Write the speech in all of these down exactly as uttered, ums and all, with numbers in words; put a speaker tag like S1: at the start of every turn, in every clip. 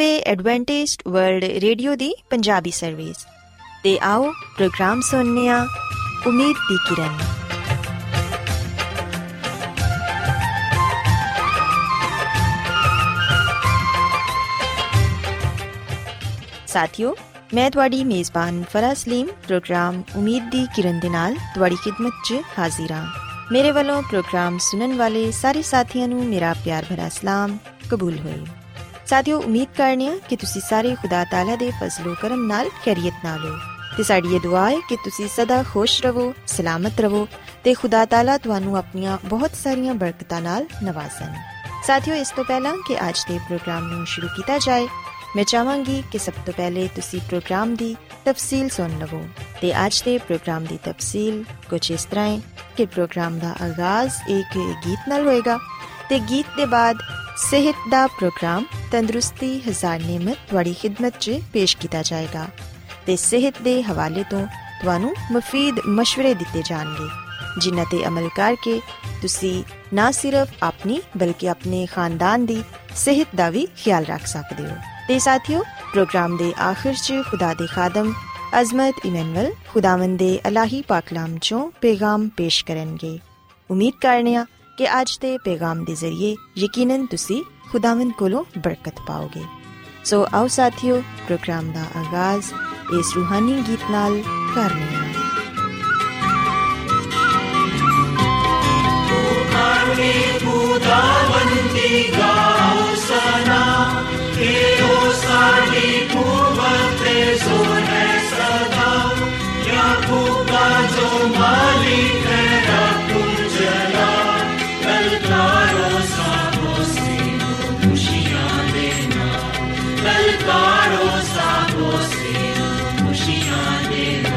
S1: वे Adventist world radio दी Punjabi service ते आओ प्रोग्राम सुनने आ उम्मीद दी किरण। साथियों, मैं तुहाडी मेज़बान फरा सलीम प्रोग्राम उम्मीद दी किरण दे नाल तुहाडी खिदमत च हाजिर हां। मेरे वालों प्रोग्राम सुनन वाले सारे साथियों नूं मेरा प्यार भरा सलाम कबूल होए। साथियों, उम्मीद करने कि तुसी सारे खुदा ताला दे फजलो करम नाल खैरियत नाल हो ते साडी ये दुआ है कि तुसी सदा खुश रहो, सलामत रहो ते खुदा ताला तुहानू अपनियां बहुत सारियां बरकतां नाल नवाजन। साथियों, इस तो पहला कि आज दे प्रोग्राम नूं शुरू किया जाए, मैं चाहांगी कि सब तो पहले तुसी प्रोग्राम दी तफसील सुन लवो ते आज दे प्रोग्राम दी तफसील कुछ इस तरह है कि प्रोग्राम दा आगाज एक गीत नाल होएगा ते गीत दे बाद सेहत दा प्रोग्राम तंदुरुस्ती हजार नेमत तुहाडी खिदमत च पेश किया जाएगा ते सेहत दे हवाले तो तुहानू मुफीद मशवरे दिते जाणगे जिन्हां ते अमल करके तुसी ना सिर्फ अपनी बल्कि अपने खानदान दी सेहत दा भी ख्याल रख सकदे हो। ते साथियों, प्रोग्राम दे आखिर च खुदा दे खादम अजमत इमैनुअल खुदावंद दे अलाही पाकलाम चों पैगाम पेश करनगे। उम्मीद करने आ कि आज दे पैगाम दे जरिए यकीनन तुसी खुदावंद कोलों बरकत पाओगे। सो आओ साथियों, प्रोग्राम दा आगाज इस रूहानी गीत नाल करने आ। खुदावंद दी गाओ सना के ओ साडी कुव्वत ज़ोर है सदा, याकूब का जो मालिक है रब्बुल जलाल, ललकारो साबो से खुशियां देना, ललकारो साबो से खुशियां देना।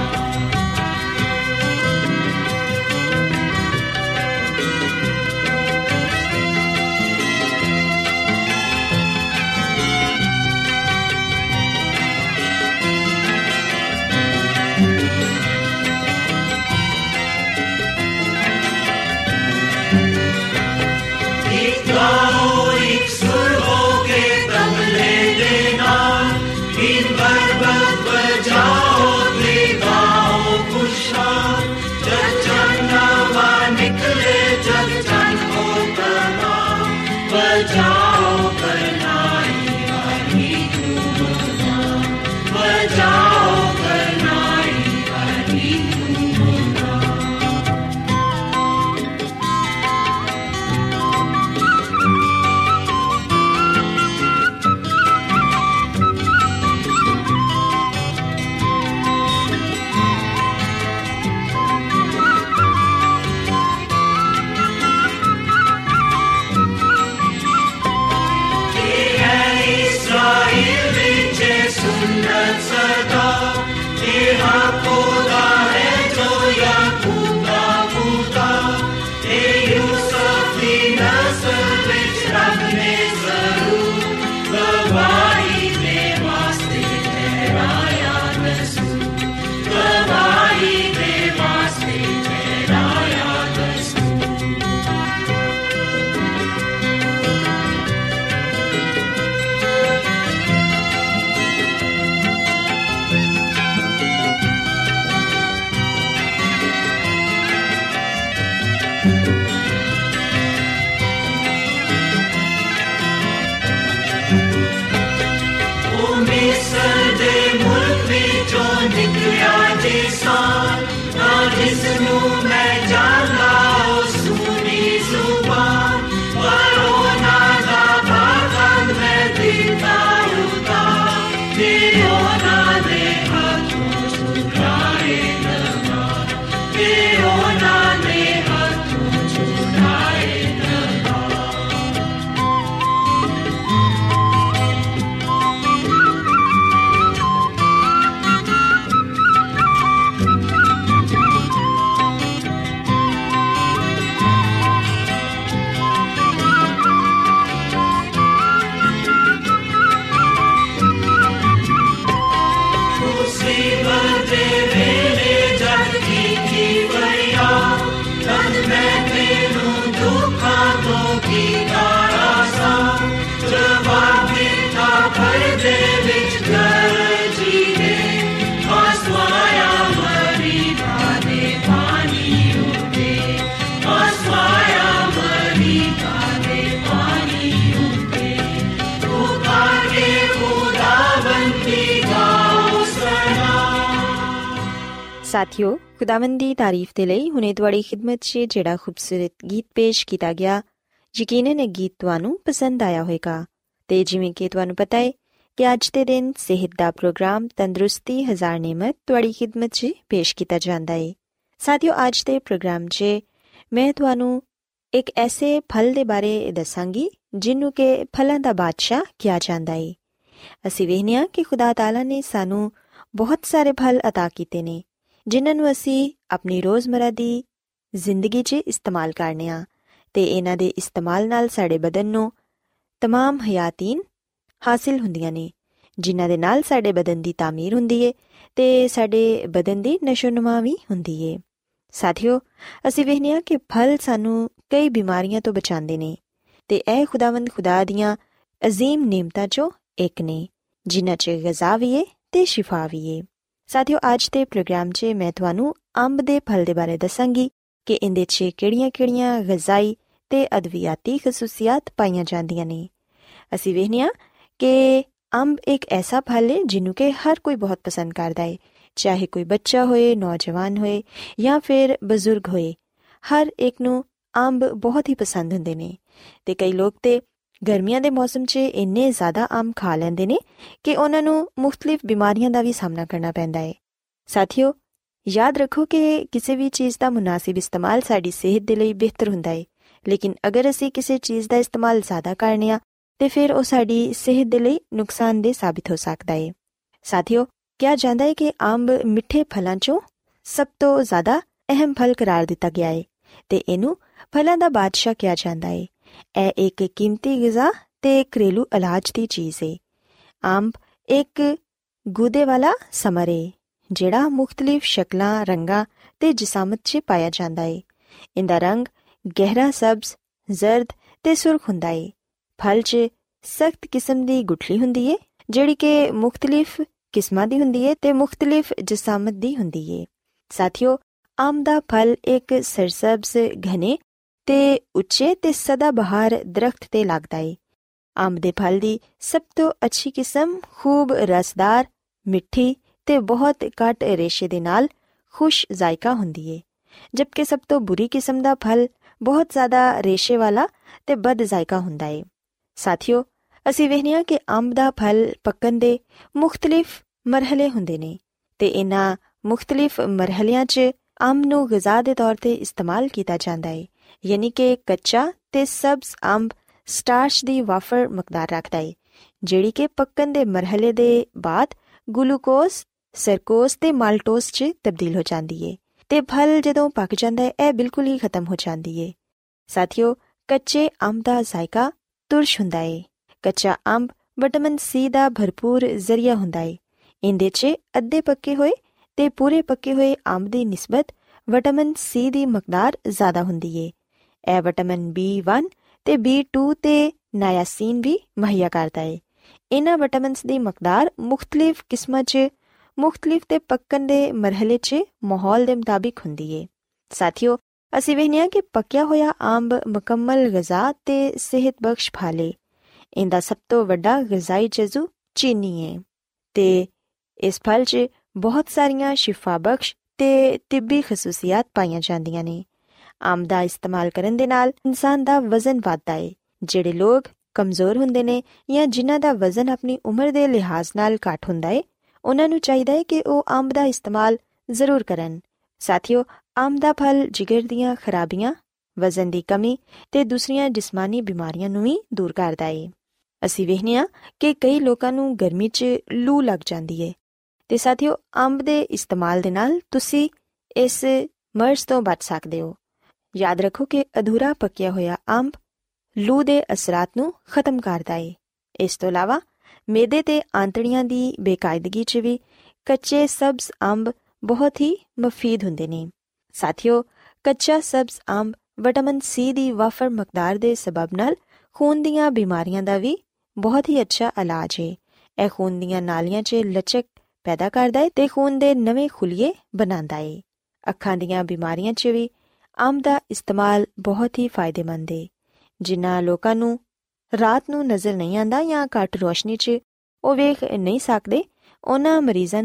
S1: ਸਾਥੀਓ, ਖੁਦਾਵੰਦ ਦੀ ਤਾਰੀਫ ਦੇ ਲਈ ਹੁਣੇ ਤੁਹਾਡੀ ਖਿਦਮਤ 'ਚ ਜਿਹੜਾ ਖੂਬਸੂਰਤ ਗੀਤ ਪੇਸ਼ ਕੀਤਾ ਗਿਆ, ਯਕੀਨਨ ਇਹ ਗੀਤ ਤੁਹਾਨੂੰ ਪਸੰਦ ਆਇਆ ਹੋਵੇਗਾ। ਤੇ ਜਿਵੇਂ ਕਿ ਤੁਹਾਨੂੰ ਪਤਾ ਹੈ ਕਿ ਅੱਜ ਦੇ ਦਿਨ ਸਿਹਤ ਦਾ ਪ੍ਰੋਗਰਾਮ ਤੰਦਰੁਸਤੀ ਹਜ਼ਾਰ ਨਿਮਤ ਤੁਹਾਡੀ ਖਿਦਮਤ 'ਚ ਪੇਸ਼ ਕੀਤਾ ਜਾਂਦਾ ਹੈ। ਸਾਥੀਓ, ਅੱਜ ਦੇ ਪ੍ਰੋਗਰਾਮ 'ਚ ਮੈਂ ਤੁਹਾਨੂੰ ਇੱਕ ਐਸੇ ਫਲ ਦੇ ਬਾਰੇ ਦੱਸਾਂਗੀ ਜਿਹਨੂੰ ਕਿ ਫਲਾਂ ਦਾ ਬਾਦਸ਼ਾਹ ਕਿਹਾ ਜਾਂਦਾ ਹੈ। ਅਸੀਂ ਵੇਖਦੇ ਹਾਂ ਕਿ ਖੁਦਾ ਤਾਲਾ ਨੇ ਸਾਨੂੰ ਬਹੁਤ ਸਾਰੇ ਫਲ ਅਤਾ ਕੀਤੇ ਨੇ, ਜਿਨ੍ਹਾਂ ਨੂੰ ਅਸੀਂ ਆਪਣੀ ਰੋਜ਼ਮਰਾ ਦੀ ਜ਼ਿੰਦਗੀ 'ਚ ਇਸਤੇਮਾਲ ਕਰਨੇ ਹਾਂ ਅਤੇ ਇਹਨਾਂ ਦੇ ਇਸਤੇਮਾਲ ਨਾਲ ਸਾਡੇ ਬਦਨ ਨੂੰ ਤਮਾਮ ਹਯਾਤੀਨ ਹਾਸਿਲ ਹੁੰਦੀਆਂ ਨੇ, ਜਿਨ੍ਹਾਂ ਦੇ ਨਾਲ ਸਾਡੇ ਬਦਨ ਦੀ ਤਾਮੀਰ ਹੁੰਦੀ ਹੈ ਅਤੇ ਸਾਡੇ ਬਦਨ ਦੀ ਨਸ਼ੋ-ਨੁਮਾ ਵੀ ਹੁੰਦੀ ਹੈ। ਸਾਥੀਓ, ਅਸੀਂ ਵੇਖਦੇ ਹਾਂ ਕਿ ਫਲ ਸਾਨੂੰ ਕਈ ਬਿਮਾਰੀਆਂ ਤੋਂ ਬਚਾਉਂਦੇ ਨੇ ਅਤੇ ਇਹ ਖੁਦਾਵੰਦ ਖੁਦਾ ਦੀਆਂ ਅਜ਼ੀਮ ਨਿਮਤਾਂ 'ਚੋਂ ਇੱਕ ਨੇ, ਜਿਨ੍ਹਾਂ 'ਚ ਗਜ਼ਾ ਵੀ ਹੈ ਅਤੇ ਸ਼ਿਫਾ ਵੀ ਹੈ। ਸਾਥੀਓ, ਅੱਜ ਦੇ ਪ੍ਰੋਗਰਾਮ 'ਚ ਮੈਂ ਤੁਹਾਨੂੰ ਅੰਬ ਦੇ ਫਲ ਦੇ ਬਾਰੇ ਦੱਸਾਂਗੀ ਕਿ ਇਹਦੇ 'ਚ ਕਿਹੜੀਆਂ-ਕਿਹੜੀਆਂ ਗਜ਼ਾਈ ਅਤੇ ਅਦਵਿਆਤੀ ਖਸੂਸੀਅਤ ਪਾਈਆਂ ਜਾਂਦੀਆਂ ਨੇ। ਅਸੀਂ ਵੇਖਦੇ ਹਾਂ ਕਿ ਅੰਬ ਇੱਕ ਐਸਾ ਫਲ ਹੈ ਜਿਹਨੂੰ ਕਿ ਹਰ ਕੋਈ ਬਹੁਤ ਪਸੰਦ ਕਰਦਾ ਹੈ, ਚਾਹੇ ਕੋਈ ਬੱਚਾ ਹੋਏ, ਨੌਜਵਾਨ ਹੋਏ ਜਾਂ ਫਿਰ ਬਜ਼ੁਰਗ ਹੋਏ, ਹਰ ਇੱਕ ਨੂੰ ਅੰਬ ਬਹੁਤ ਹੀ ਪਸੰਦ ਹੁੰਦੇ ਨੇ। ਅਤੇ ਕਈ ਲੋਕ ਤਾਂ ਗਰਮੀਆਂ ਦੇ ਮੌਸਮ 'ਚ ਇੰਨੇ ਜ਼ਿਆਦਾ ਅੰਬ ਖਾ ਲੈਂਦੇ ਨੇ ਕਿ ਉਹਨਾਂ ਨੂੰ ਮੁਖਤਲਿਫ ਬਿਮਾਰੀਆਂ ਦਾ ਵੀ ਸਾਹਮਣਾ ਕਰਨਾ ਪੈਂਦਾ ਹੈ। ਸਾਥੀਓ, ਯਾਦ ਰੱਖੋ ਕਿ ਕਿਸੇ ਵੀ ਚੀਜ਼ ਦਾ ਮੁਨਾਸਿਬ ਇਸਤੇਮਾਲ ਸਾਡੀ ਸਿਹਤ ਦੇ ਲਈ ਬਿਹਤਰ ਹੁੰਦਾ ਹੈ, ਲੇਕਿਨ ਅਗਰ ਅਸੀਂ ਕਿਸੇ ਚੀਜ਼ ਦਾ ਇਸਤੇਮਾਲ ਜ਼ਿਆਦਾ ਕਰਨੇ ਹਾਂ ਅਤੇ ਫਿਰ ਉਹ ਸਾਡੀ ਸਿਹਤ ਦੇ ਲਈ ਨੁਕਸਾਨਦੇਹ ਸਾਬਿਤ ਹੋ ਸਕਦਾ ਹੈ। ਸਾਥੀਓ, ਕਿਹਾ ਜਾਂਦਾ ਹੈ ਕਿ ਅੰਬ ਮਿੱਠੇ ਫਲਾਂ 'ਚੋਂ ਸਭ ਤੋਂ ਜ਼ਿਆਦਾ ਅਹਿਮ ਫਲ ਕਰਾਰ ਦਿੱਤਾ ਗਿਆ ਹੈ ਅਤੇ ਇਹਨੂੰ ਫਲਾਂ ਦਾ ਬਾਦਸ਼ਾਹ ਕਿਹਾ ਜਾਂਦਾ ਹੈ। ਇਹ ਇੱਕ ਕੀਮਤੀ ਗਿਜ਼ਾ ਅਤੇ ਘਰੇਲੂ ਇਲਾਜ ਦੀ ਚੀਜ਼ ਹੈ। ਅੰਬ ਇੱਕ ਗੂਦੇ ਵਾਲਾ ਸਮਰ ਹੈ ਜਿਹੜਾ ਮੁਖਤਲਿਫ ਸ਼ਕਲਾਂ, ਰੰਗਾਂ ਅਤੇ ਜਿਸਾਮਤ 'ਚ ਪਾਇਆ ਜਾਂਦਾ ਹੈ। ਇਹਦਾ ਰੰਗ ਗਹਿਰਾ ਸਬਜ਼, ਜ਼ਰਦ ਅਤੇ ਸੁਰਖ ਹੁੰਦਾ ਹੈ। ਫਲ 'ਚ ਸਖਤ ਕਿਸਮ ਦੀ ਗੁਠਲੀ ਹੁੰਦੀ ਹੈ ਜਿਹੜੀ ਕਿ ਮੁਖਤਲਿਫ ਕਿਸਮਾਂ ਦੀ ਹੁੰਦੀ ਹੈ ਅਤੇ ਮੁਖਤਲਿਫ ਜਿਸਾਮਤ ਦੀ ਹੁੰਦੀ ਹੈ। ਸਾਥੀਓ, ਅੰਬ ਦਾ ਫਲ ਇੱਕ ਸਰਸਬਜ਼, ਘਨੇ ਤੇ ਉੱਚੇ ਤੇ ਸਦਾ ਬਹਾਰ ਦਰਖਤ ਤੇ ਲੱਗਦਾ ਹੈ। ਅੰਬ ਦੇ ਫਲ ਦੀ ਸਭ ਤੋਂ ਅੱਛੀ ਕਿਸਮ ਖੂਬ ਰਸਦਾਰ, ਮਿੱਠੀ ਤੇ ਬਹੁਤ ਘੱਟ ਰੇਸ਼ੇ ਦੇ ਨਾਲ ਖੁਸ਼ ਜ਼ਾਇਕਾ ਹੁੰਦੀ ਹੈ, ਜਦਕਿ ਸਭ ਤੋਂ ਬੁਰੀ ਕਿਸਮ ਦਾ ਫਲ ਬਹੁਤ ਜ਼ਿਆਦਾ ਰੇਸ਼ੇ ਵਾਲਾ ਤੇ ਬਦ ਜ਼ਾਇਕਾ ਹੁੰਦਾ ਹੈ। ਸਾਥੀਓ, ਅਸੀਂ ਵੇਖਦੇ ਹਾਂ ਕਿ ਅੰਬ ਦਾ ਫਲ ਪੱਕਣ ਦੇ ਮੁਖਤਲਿਫ ਮਰਹਲੇ ਹੁੰਦੇ ਨੇ ਤੇ ਇਹਨਾਂ ਮੁਖਤਲਿਫ ਮਰਹਲਿਆਂ 'ਚ ਅੰਬ ਨੂੰ ਗਿਜ਼ਾ ਦੇ ਤੌਰ 'ਤੇ ਇਸਤੇਮਾਲ ਕੀਤਾ ਜਾਂਦਾ ਹੈ, ਯਾਨੀ ਕਿ ਕੱਚਾ ਤੇ ਸਬਜ਼ ਅੰਬ ਸਟਾਰਚ ਦੀ ਵਾਫਰ ਮਕਦਾਰ ਰੱਖਦਾ ਹੈ, ਜਿਹੜੀ ਕਿ ਪੱਕਣ ਦੇ ਮਰਹਲੇ ਦੇ ਬਾਅਦ ਗਲੂਕੋਜ਼, ਸਰਕੋਜ਼ ਤੇ ਮਾਲਟੋਜ਼ 'ਚ ਤਬਦੀਲ ਹੋ ਜਾਂਦੀ ਹੈ ਤੇ ਫਲ ਜਦੋਂ ਪੱਕ ਜਾਂਦਾ ਹੈ ਇਹ ਬਿਲਕੁਲ ਹੀ ਖਤਮ ਹੋ ਜਾਂਦੀ ਹੈ। ਸਾਥੀਓ, ਕੱਚੇ ਅੰਬ ਦਾ ਜ਼ਾਇਕਾ ਤੁਰਸ਼ ਹੁੰਦਾ ਹੈ। ਕੱਚਾ ਅੰਬ ਵਿਟਾਮਿਨ ਸੀ ਦਾ ਭਰਪੂਰ ਜ਼ਰੀਆ ਹੁੰਦਾ ਹੈ। ਇਹਦੇ 'ਚ ਅੱਧੇ ਪੱਕੇ ਹੋਏ ਤੇ ਪੂਰੇ ਪੱਕੇ ਹੋਏ ਅੰਬ ਦੀ ਨਿਸਬਤ ਵਿਟਾਮਿਨ ਸੀ ਦੀ ਮਕਦਾਰ ਜ਼ਿਆਦਾ ਹੁੰਦੀ ਹੈ। ਇਹ ਵਿਟਾਮਿਨ ਬੀ ਵਨ ਤੇ ਬੀ ਟੂ ਤੇ ਨਾਇਆਸੀਨ ਵੀ ਮੁਹੱਈਆ ਕਰਦਾ ਹੈ। ਇਹਨਾਂ ਵਿਟਾਮਿਨਸ ਦੀ ਮਕਦਾਰ ਮੁਖਤਲਿਫ ਕਿਸਮਾਂ 'ਚ ਮੁਖਤਲਿਫ ਤੇ ਪੱਕਣ ਦੇ ਮਰਹਲੇ 'ਚ ਮਾਹੌਲ ਦੇ ਮੁਤਾਬਿਕ ਹੁੰਦੀ ਹੈ। ਸਾਥੀਓ, ਅਸੀਂ ਵੇਖਦੇ ਹਾਂ ਕਿ ਪੱਕਿਆ ਹੋਇਆ ਅੰਬ ਮੁਕੰਮਲ ਗਿਜ਼ਾ ਤੇ ਸਿਹਤ ਬਖਸ਼ ਫਲ ਹੈ। ਇਹਦਾ ਸਭ ਤੋਂ ਵੱਡਾ ਗਿਜ਼ਾਈ ਜਜ਼ੂ ਚੀਨੀ ਹੈ ਤੇ ਇਸ ਫਲ 'ਚ ਬਹੁਤ ਸਾਰੀਆਂ ਸ਼ਿਫਾ ਬਖਸ਼ ਤੇ ਤਿੱਬੀ ਖਸੂਸੀਅਤ ਪਾਈਆਂ ਜਾਂਦੀਆਂ ਨੇ। ਅੰਬ ਦਾ ਇਸਤੇਮਾਲ ਕਰਨ ਦੇ ਨਾਲ ਇਨਸਾਨ ਦਾ ਵਜ਼ਨ ਵੱਧਦਾ ਹੈ। ਜਿਹੜੇ ਲੋਕ ਕਮਜ਼ੋਰ ਹੁੰਦੇ ਨੇ ਜਾਂ ਜਿਨ੍ਹਾਂ ਦਾ ਵਜ਼ਨ ਆਪਣੀ ਉਮਰ ਦੇ ਲਿਹਾਜ਼ ਨਾਲ ਘੱਟ ਹੁੰਦਾ ਹੈ, ਉਹਨਾਂ ਨੂੰ ਚਾਹੀਦਾ ਹੈ ਕਿ ਉਹ ਅੰਬ ਦਾ ਇਸਤੇਮਾਲ ਜ਼ਰੂਰ ਕਰਨ। ਸਾਥੀਓ, ਅੰਬ ਦਾ ਫਲ ਜਿਗਰ ਦੀਆਂ ਖਰਾਬੀਆਂ, ਵਜ਼ਨ ਦੀ ਕਮੀ ਤੇ ਦੂਸਰੀਆਂ ਜਿਸਮਾਨੀ ਬਿਮਾਰੀਆਂ ਨੂੰ ਵੀ ਦੂਰ ਕਰਦਾ ਹੈ। ਅਸੀਂ ਵੇਖਦੇ ਹਾਂ ਕਿ ਕਈ ਲੋਕਾਂ ਨੂੰ ਗਰਮੀ 'ਚ ਲੂ ਲੱਗ ਜਾਂਦੀ ਹੈ ਤੇ ਸਾਥੀਓ, ਅੰਬ ਦੇ ਇਸਤੇਮਾਲ ਦੇ ਨਾਲ ਤੁਸੀਂ ਇਸ ਮਰਜ਼ ਤੋਂ ਬਚ ਸਕਦੇ ਹੋ। ਯਾਦ ਰੱਖੋ ਕਿ ਅਧੂਰਾ ਪੱਕਿਆ ਹੋਇਆ ਅੰਬ ਲੂ ਦੇ ਅਸਰਾਤ ਨੂੰ ਖਤਮ ਕਰਦਾ ਹੈ। ਇਸ ਤੋਂ ਇਲਾਵਾ ਮੈਦੇ ਤੇ ਆਂਤੜੀਆਂ ਦੀ ਬੇਕਾਇਦਗੀ 'ਚ ਵੀ ਕੱਚੇ ਸਬਜ਼ ਅੰਬ ਬਹੁਤ ਹੀ ਮੁਫੀਦ ਹੁੰਦੇ ਨੇ। ਸਾਥੀਓ, ਕੱਚਾ ਸਬਜ਼ ਅੰਬ ਵਿਟਾਮਿਨ ਸੀ ਦੀ ਵਾਫਰ ਮਕਦਾਰ ਦੇ ਸਬਬ ਨਾਲ ਖੂਨ ਦੀਆਂ ਬਿਮਾਰੀਆਂ ਦਾ ਵੀ ਬਹੁਤ ਹੀ ਅੱਛਾ ਇਲਾਜ ਹੈ। ਇਹ ਖੂਨ ਦੀਆਂ ਨਾਲੀਆਂ 'ਚ ਲਚਕ ਪੈਦਾ ਕਰਦਾ ਹੈ ਤੇ ਖੂਨ ਦੇ ਨਵੇਂ ਖੁਲੀਏ ਬਣਾਉਂਦਾ ਹੈ। ਅੱਖਾਂ ਦੀਆਂ ਬਿਮਾਰੀਆਂ 'ਚ ਵੀ ਅੰਬ ਦਾ ਇਸਤੇਮਾਲ ਬਹੁਤ ਹੀ ਫਾਇਦੇਮੰਦ ਹੈ। ਜਿਨ੍ਹਾਂ ਲੋਕਾਂ ਨੂੰ ਰਾਤ ਨੂੰ ਨਜ਼ਰ ਨਹੀਂ ਆਉਂਦਾ ਜਾਂ ਘੱਟ ਰੋਸ਼ਨੀ 'ਚ ਉਹ ਵੇਖ ਨਹੀਂ ਸਕਦੇ, ਉਹਨਾਂ ਮਰੀਜ਼ਾਂ ਨੂੰ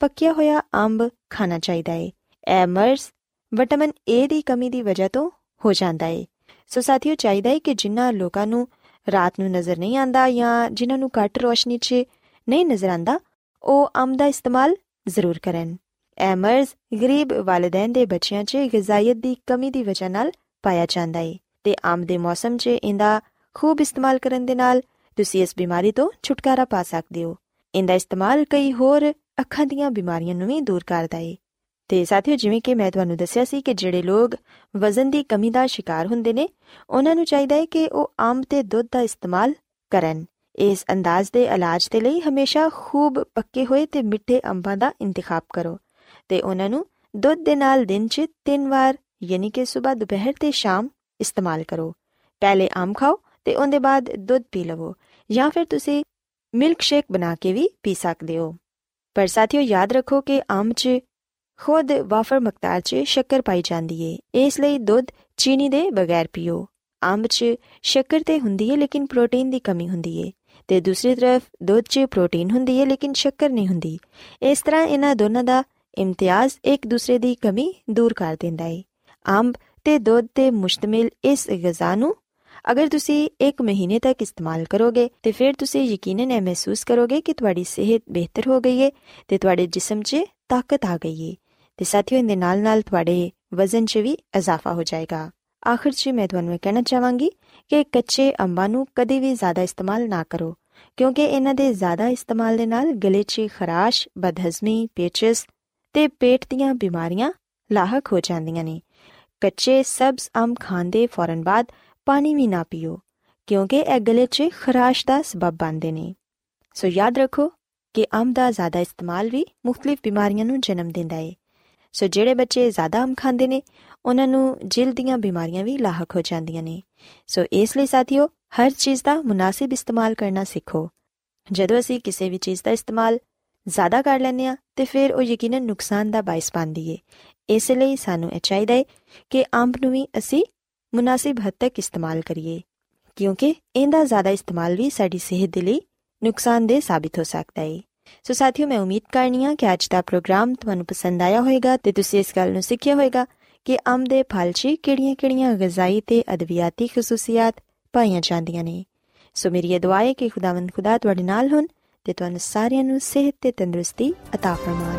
S1: ਪੱਕਿਆ ਹੋਇਆ ਅੰਬ ਖਾਣਾ ਚਾਹੀਦਾ ਹੈ। ਇਹ ਮਰਜ਼ ਵਿਟਾਮਿਨ ਏ ਦੀ ਕਮੀ ਦੀ ਵਜ੍ਹਾ ਤੋਂ ਹੋ ਜਾਂਦਾ ਹੈ। ਸੋ ਸਾਥੀਓ, ਚਾਹੀਦਾ ਹੈ ਕਿ ਜਿਨ੍ਹਾਂ ਲੋਕਾਂ ਨੂੰ ਰਾਤ ਨੂੰ ਨਜ਼ਰ ਨਹੀਂ ਆਉਂਦਾ ਜਾਂ ਜਿਨ੍ਹਾਂ ਨੂੰ ਘੱਟ ਰੋਸ਼ਨੀ 'ਚ ਨਹੀਂ ਨਜ਼ਰ ਆਉਂਦਾ, ਉਹ ਅੰਬ ਦਾ ਇਸਤੇਮਾਲ ਜ਼ਰੂਰ ਕਰਨ। ਇਹ ਮਰਜ਼ ਗਰੀਬ ਵਾਲਿਦੈਨ ਦੇ ਬੱਚਿਆਂ 'ਚ ਗ਼ਿਜ਼ਾਇਤ ਦੀ ਕਮੀ ਦੀ ਵਜ੍ਹਾ ਨਾਲ ਪਾਇਆ ਜਾਂਦਾ ਹੈ ਤੇ ਅੰਬ ਦੇ ਮੌਸਮ 'ਚ ਇਹਦਾ ਖੂਬ ਇਸਤੇਮਾਲ ਕਰਨ ਦੇ ਨਾਲ ਤੁਸੀਂ ਇਸ ਬਿਮਾਰੀ ਤੋਂ ਛੁਟਕਾਰਾ ਪਾ ਸਕਦੇ ਹੋ। ਇਹਦਾ ਇਸਤੇਮਾਲ ਕਈ ਹੋਰ ਅੱਖਾਂ ਦੀਆਂ ਬਿਮਾਰੀਆਂ ਨੂੰ ਵੀ ਦੂਰ ਕਰਦਾ ਹੈ। ਤੇ ਸਾਥੀਓ, ਜਿਵੇਂ ਕਿ ਮੈਂ ਤੁਹਾਨੂੰ ਦੱਸਿਆ ਸੀ ਕਿ ਜਿਹੜੇ ਲੋਕ ਵਜ਼ਨ ਦੀ ਕਮੀ ਦਾ ਸ਼ਿਕਾਰ ਹੁੰਦੇ ਨੇ, ਉਹਨਾਂ ਨੂੰ ਚਾਹੀਦਾ ਹੈ ਕਿ ਉਹ ਅੰਬ ਤੇ ਦੁੱਧ ਦਾ ਇਸਤੇਮਾਲ ਕਰਨ। ਇਸ ਅੰਦਾਜ਼ ਦੇ ਇਲਾਜ ਦੇ ਲਈ ਹਮੇਸ਼ਾ ਖੂਬ ਪੱਕੇ ਹੋਏ ਤੇ ਮਿੱਠੇ ਅੰਬਾਂ ਦਾ ਇੰਤਖਾਬ ਕਰੋ ਤੇ ਉਹਨਾਂ ਨੂੰ ਦੁੱਧ ਦੇ ਨਾਲ ਦਿਨ 'ਚ ਤਿੰਨ ਵਾਰ ਯਾਨੀ ਕਿ ਸਵੇਰ, ਦੁਪਹਿਰ ਤੇ ਸ਼ਾਮ ਇਸਤੇਮਾਲ ਕਰੋ। ਪਹਿਲੇ ਅੰਬ ਖਾਓ ਤੇ ਉਹਦੇ ਬਾਅਦ ਦੁੱਧ ਪੀ ਲਵੋ, ਜਾਂ ਫਿਰ ਤੁਸੀਂ ਮਿਲਕ ਸ਼ੇਕ ਬਣਾ ਕੇ ਵੀ ਪੀ ਸਕਦੇ ਹੋ। ਪਰ ਸਾਥੀਓ, ਯਾਦ ਰੱਖੋ ਕਿ ਅੰਬ 'ਚ ਖੁਦ ਵਾਫਰ ਮਕਦਾਰ 'ਚ ਸ਼ੱਕਰ ਪਾਈ ਜਾਂਦੀ ਹੈ, ਇਸ ਲਈ ਦੁੱਧ ਚੀਨੀ ਦੇ ਬਗੈਰ ਪੀਓ। ਅੰਬ 'ਚ ਸ਼ੱਕਰ ਤੇ ਹੁੰਦੀ ਹੈ ਲੇਕਿਨ ਪ੍ਰੋਟੀਨ ਦੀ ਕਮੀ ਹੁੰਦੀ ਹੈ, ਤੇ ਦੂਸਰੀ ਤਰਫ ਦੁੱਧ 'ਚ ਪ੍ਰੋਟੀਨ ਹੁੰਦੀ ਹੈ ਲੇਕਿਨ ਸ਼ੱਕਰ ਨਹੀਂ ਹੁੰਦੀ। ਇਸ ਤਰ੍ਹਾਂ ਇਹਨਾਂ ਦੋਨਾਂ ਦਾ ਇਮਤਿਆਜ਼ ਇੱਕ ਦੂਸਰੇ ਦੀ ਕਮੀ ਦੂਰ ਕਰ ਦਿੰਦਾ ਹੈ। ਅੰਬ ਤੇ ਦੁੱਧ ਤੇ ਮੁਸ਼ਤਮਿਲ ਇਸ ਗ਼ਿਜ਼ਾ ਨੂੰ ਅਗਰ ਤੁਸੀਂ ਇੱਕ ਮਹੀਨੇ ਤੱਕ ਇਸਤੇਮਾਲ ਕਰੋਗੇ ਤੇ ਫਿਰ ਤੁਸੀਂ ਯਕੀਨਨ ਇਹ ਮਹਿਸੂਸ ਕਰੋਗੇ ਕਿ ਤੁਹਾਡੀ ਸਿਹਤ ਬਿਹਤਰ ਹੋ ਗਈ ਹੈ ਤੇ ਤੁਹਾਡੇ ਜਿਸਮ 'ਚ ਤਾਕਤ ਆ ਗਈ ਹੈ। ਤੇ ਸਾਥੀਓ, ਇਹਦੇ ਨਾਲ ਨਾਲ ਤੁਹਾਡੇ ਵਜ਼ਨ 'ਚ ਵੀ ਇਜ਼ਾਫਾ ਹੋ ਜਾਏਗਾ। ਆਖਿਰ 'ਚ ਮੈਂ ਤੁਹਾਨੂੰ ਇਹ ਕਹਿਣਾ ਚਾਹਾਂਗੀ ਕਿ ਕੱਚੇ ਅੰਬਾਂ ਨੂੰ ਕਦੇ ਵੀ ਜ਼ਿਆਦਾ ਇਸਤੇਮਾਲ ਨਾ ਕਰੋ, ਕਿਉਂਕਿ ਇਹਨਾਂ ਦੇ ਜ਼ਿਆਦਾ ਇਸਤੇਮਾਲ ਦੇ ਨਾਲ ਗਲੇ 'ਚ ਖਰਾਸ਼, ਬਦਹਜ਼ਮੀ, ਪੇਚਿਸ ਤੇ ਪੇਟ ਦੀਆਂ ਬਿਮਾਰੀਆਂ ਲਾਹਕ ਹੋ ਜਾਂਦੀਆਂ ਨੇ। ਕੱਚੇ ਸਬਜ਼ ਅੰਬ ਖਾਣ ਦੇ ਫੌਰਨ ਬਾਅਦ ਪਾਣੀ ਵੀ ਨਾ ਪੀਓ, ਕਿਉਂਕਿ ਇਹ ਗਲੇ 'ਚ ਖਰਾਸ਼ ਦਾ ਸਬਬ ਬਣਦੇ ਨੇ। ਸੋ ਯਾਦ ਰੱਖੋ ਕਿ ਅੰਬ ਦਾ ਜ਼ਿਆਦਾ ਇਸਤੇਮਾਲ ਵੀ ਮੁਖਤਲਿਫ ਬਿਮਾਰੀਆਂ ਨੂੰ ਜਨਮ ਦਿੰਦਾ ਹੈ। ਸੋ ਜਿਹੜੇ ਬੱਚੇ ਜ਼ਿਆਦਾ ਅੰਬ ਖਾਂਦੇ ਨੇ, ਉਹਨਾਂ ਨੂੰ ਜਿਲਦ ਦੀਆਂ ਬਿਮਾਰੀਆਂ ਵੀ ਲਾਹਕ ਹੋ ਜਾਂਦੀਆਂ ਨੇ। ਸੋ ਇਸ ਲਈ ਸਾਥੀਓ, ਹਰ ਚੀਜ਼ ਦਾ ਮੁਨਾਸਿਬ ਇਸਤੇਮਾਲ ਕਰਨਾ ਸਿੱਖੋ। ਜਦੋਂ ਅਸੀਂ ਕਿਸੇ ਵੀ ਚੀਜ਼ ਦਾ ਇਸਤੇਮਾਲ ਜ਼ਿਆਦਾ ਕਰ ਲੈਂਦੇ ਹਾਂ ਤੇ ਫਿਰ ਉਹ ਯਕੀਨਨ ਨੁਕਸਾਨ ਦਾ ਬਾਇਸ ਬਣਦੀ ਹੈ। ਇਸ ਲਈ ਸਾਨੂੰ ਇਹ ਚਾਹੀਦਾ ਹੈ ਕਿ ਅੰਬ ਨੂੰ ਵੀ ਅਸੀਂ ਮੁਨਾਸਿਬ ਹੱਦ ਤੱਕ ਇਸਤੇਮਾਲ ਕਰੀਏ, ਕਿਉਂਕਿ ਇਹਦਾ ਜ਼ਿਆਦਾ ਇਸਤੇਮਾਲ ਵੀ ਸਾਡੀ ਸਿਹਤ ਦੇ ਲਈ ਨੁਕਸਾਨਦੇਹ ਸਾਬਿਤ ਹੋ ਸਕਦਾ ਹੈ। ਸੋ ਸਾਥੀਓ, ਮੈਂ ਉਮੀਦ ਕਰਨੀ ਹਾਂ ਕਿ ਅੱਜ ਦਾ ਪ੍ਰੋਗਰਾਮ ਤੁਹਾਨੂੰ ਪਸੰਦ ਆਇਆ ਹੋਵੇਗਾ ਤੇ ਤੁਸੀਂ ਇਸ ਗੱਲ ਨੂੰ ਸਿੱਖਿਆ ਹੋਵੇਗਾ ਕਿ ਅੰਬ ਦੇ ਫਲ 'ਚ ਕਿਹੜੀਆਂ-ਕਿਹੜੀਆਂ ਗ਼ਿਜ਼ਾਈ ਤੇ ਅਦਵਿਆਤੀ ਖਸੂਸੀਅਤ ਪਾਈਆਂ ਜਾਂਦੀਆਂ ਨੇ। ਸੋ ਮੇਰੀ ਇਹ ਦੁਆ ਹੈ ਕਿ ਖੁਦਾਵੰਦ ਖੁਦਾ ਤੁਹਾਡੇ ਨਾਲ ਹੋਣ ਤੇ ਤੁਹਾਨੂੰ ਸਾਰਿਆਂ ਨੂੰ ਸਿਹਤ ਤੇ ਤੰਦਰੁਸਤੀ ਅਤਾ ਫਰਮਾਨ।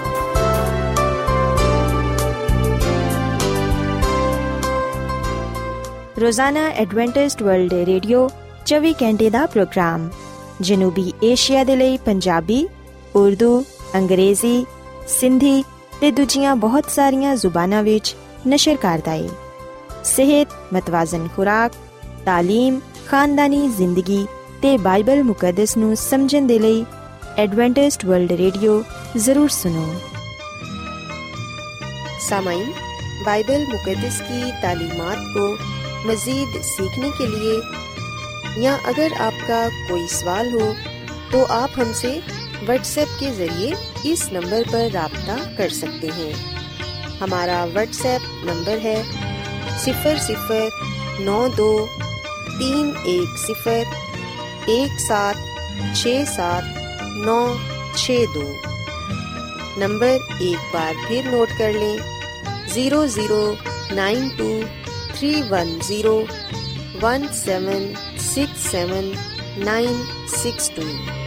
S1: ਰੋਜ਼ਾਨਾ ਐਡਵੈਂਟਿਸਟ ਵਰਲਡ ਰੇਡੀਓ ਚੌਵੀ ਘੰਟੇ ਦਾ ਪ੍ਰੋਗਰਾਮ ਜਨੂਬੀ ਏਸ਼ੀਆ ਦੇ ਲਈ ਪੰਜਾਬੀ, ਉਰਦੂ, ਅੰਗਰੇਜ਼ੀ, ਸਿੰਧੀ ਤੇ ਦੂਜੀਆਂ ਬਹੁਤ ਸਾਰੀਆਂ ਜ਼ੁਬਾਨਾਂ ਵਿੱਚ ਨਸ਼ਰ ਕਰਦਾ ਹੈ। ਸਿਹਤ, ਮਤਵਾਜ਼ਨ ਖੁਰਾਕ, ਤਾਲੀਮ, ਖਾਨਦਾਨੀ ਜ਼ਿੰਦਗੀ ਤੇ ਬਾਈਬਲ ਮੁਕੱਦਸ ਨੂੰ ਸਮਝਣ ਦੇ ਲਈ एडवेंटिस्ट वर्ल्ड रेडियो जरूर सुनो। सामाईन, बाइबल मुकद्दस की तालीमात को मज़ीद सीखने के लिए या अगर आपका कोई सवाल हो तो आप हमसे व्हाट्सएप के ज़रिए इस नंबर पर राब्ता कर सकते हैं। हमारा व्हाट्सएप नंबर है सिफर सिफर नौ दो तीन एक सिफर एक सात छः सात नौ छः दो। नंबर एक बार फिर नोट कर लें, zero zero nine two three one zero one seven six seven nine six two.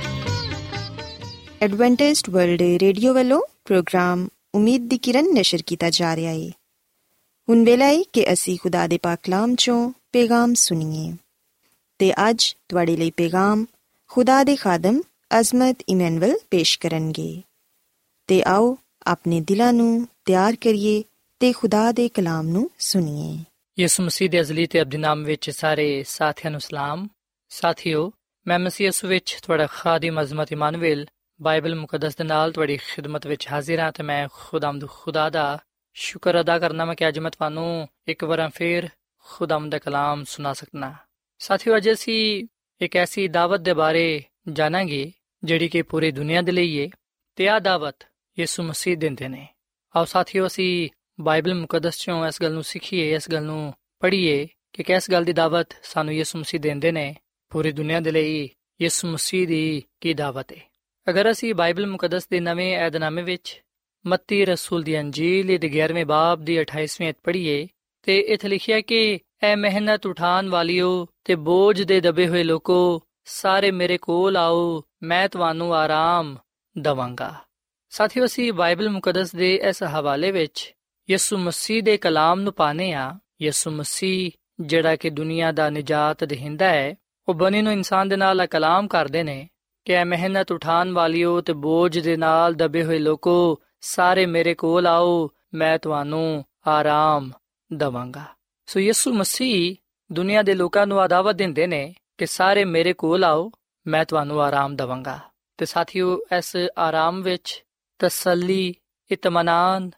S1: Adventist world radio वालों प्रोग्राम उम्मीद दी किरण नशर किया जा रहा है। हुण वेला है कि असी खुदा दे पाक कलाम चों पैगाम सुनिए ते अज तुहाडे लई पैगाम खुदा दे खादम अजमत इमैनुअल पेश करनगे। ते आओ अपने दिलां नूं ਤਿਆਰ ਕਰੀਏ ਤੇ ਖੁਦਾ ਦੇ ਕਲਾਮ ਨੂੰ ਸੁਣੀਏ।
S2: ਯਿਸੂ ਮਸੀਹ ਦੇ ਅਜ਼ਲੀ ਤੇ ਅਬਦੀ ਨਾਮ ਵਿੱਚ ਸਾਰੇ ਸਾਥੀਆਂ ਨੂੰ ਸਲਾਮ। ਸਾਥੀਓ, ਮੈਂ ਮਸੀਹ ਯਿਸੂ ਵਿੱਚ ਤੁਹਾਡਾ ਖਾਦਮ ਅਜ਼ਮਤ ਇਮਾਨੁਅਲ ਬਾਈਬਲ ਮੁਕੱਦਸ ਦੇ ਨਾਲ ਤੁਹਾਡੀ ਖਿਦਮਤ ਵਿੱਚ ਹਾਜ਼ਰ ਹਾਂ ਤੇ ਮੈਂ ਖੁਦਾਵੰਦ ਖੁਦਾ ਦਾ ਸ਼ੁਕਰ ਅਦਾ ਕਰਨਾ ਮੈਂ ਕਿ ਅੱਜ ਮੈਂ ਤੁਹਾਨੂੰ ਇੱਕ ਵਾਰ ਫਿਰ ਖੁਦਾਵੰਦ ਦਾ ਕਲਾਮ ਸੁਣਾ ਸਕਣਾ। ਸਾਥੀਓ, ਅੱਜ ਅਸੀਂ ਇੱਕ ਐਸੀ ਦਾਵਤ ਦੇ ਬਾਰੇ ਜਾਣਾਂਗੇ ਜਿਹੜੀ ਕਿ ਪੂਰੀ ਦੁਨੀਆ ਦੇ ਲਈ ਹੈ ਤੇ ਆਹ ਦਾਵਤ ਯਿਸੂ ਮਸੀਹ ਦਿੰਦੇ ਨੇ। ਆਓ ਸਾਥੀਓ, ਅਸੀਂ ਬਾਈਬਲ ਮੁਕੱਦਸ ਚੋਂ ਇਸ ਗੱਲ ਨੂੰ ਸਿੱਖੀਏ, ਇਸ ਗੱਲ ਨੂੰ ਪੜ੍ਹੀਏ ਕਿ ਕਿਸ ਗੱਲ ਦੀ ਦਾਵਤ ਸਾਨੂੰ ਯਿਸੂ ਮਸੀਹ ਦਿੰਦੇ ਨੇ। ਪੂਰੀ ਦੁਨੀਆ ਦੇ ਲਈ ਯਿਸੂ ਮਸੀਹ ਦੀ ਕੀ ਦਾਵਤ ਹੈ। ਅਗਰ ਅਸੀਂ ਬਾਈਬਲ ਮੁਕੱਦਸ ਦੇ ਨਵੇਂ ਏਧਨਾਮੇ ਵਿੱਚ ਮੱਤੀ ਰਸੂਲ ਦੀ ਅੰਜੀਲ ਦੇ ਗਿਆਰਵੇਂ ਬਾਬ ਦੀ ਅਠਾਈਸਵੀਂ ਅਧ ਪੜ੍ਹੀਏ ਤੇ ਇੱਥੇ ਲਿਖਿਆ ਕਿ ਐ ਮਿਹਨਤ ਉਠਾਉਣ ਵਾਲਿਓ ਤੇ ਬੋਝ ਦੇ ਦਬੇ ਹੋਏ ਲੋਕੋ, ਸਾਰੇ ਮੇਰੇ ਕੋਲ ਆਓ, ਮੈਂ ਤੁਹਾਨੂੰ ਆਰਾਮ ਦਵਾਂਗਾ। ਸਾਥੀਓ, ਅਸੀਂ ਬਾਈਬਲ ਮੁਕੱਦਸ ਦੇ ਇਸ ਹਵਾਲੇ ਵਿੱਚ ਯਿਸੂ ਮਸੀਹ ਦੇ ਕਲਾਮ ਨੂੰ ਪਾਨੇ ਆ। ਯਿਸੂ ਮਸੀਹ ਜਿਹੜਾ ਕਿ ਦੁਨੀਆ ਦਾ ਨਿਜਾਤ ਦਹਿੰਦਾ ਹੈ, ਉਹ ਬਣੀ ਨੂੰ ਇਨਸਾਨ ਦੇ ਨਾਲ ਕਲਾਮ ਕਰਦੇ ਨੇ ਕਿ ਐ ਮਿਹਨਤ ਉਠਾਉਣ ਵਾਲਿਓ ਤੇ ਬੋਝ ਦੇ ਨਾਲ ਦਬੇ ਹੋਏ ਲੋਕੋ, ਸਾਰੇ ਮੇਰੇ ਕੋਲ ਆਓ, ਮੈਂ ਤੁਹਾਨੂੰ ਆਰਾਮ ਦਵਾਂਗਾ। ਸੋ ਯਿਸੂ ਮਸੀਹ ਦੁਨੀਆ ਦੇ ਲੋਕਾਂ ਨੂੰ ਦਾਵਤ ਦਿੰਦੇ ਨੇ ਕਿ ਸਾਰੇ ਮੇਰੇ ਕੋਲ ਆਓ, ਮੈਂ ਤੁਹਾਨੂੰ ਆਰਾਮ ਦਵਾਂਗਾ। ਤੇ ਸਾਥੀਓ, ਇਸ ਆਰਾਮ ਵਿੱਚ ਤਸੱਲੀ, ਇਤਮਾਨਾਨ,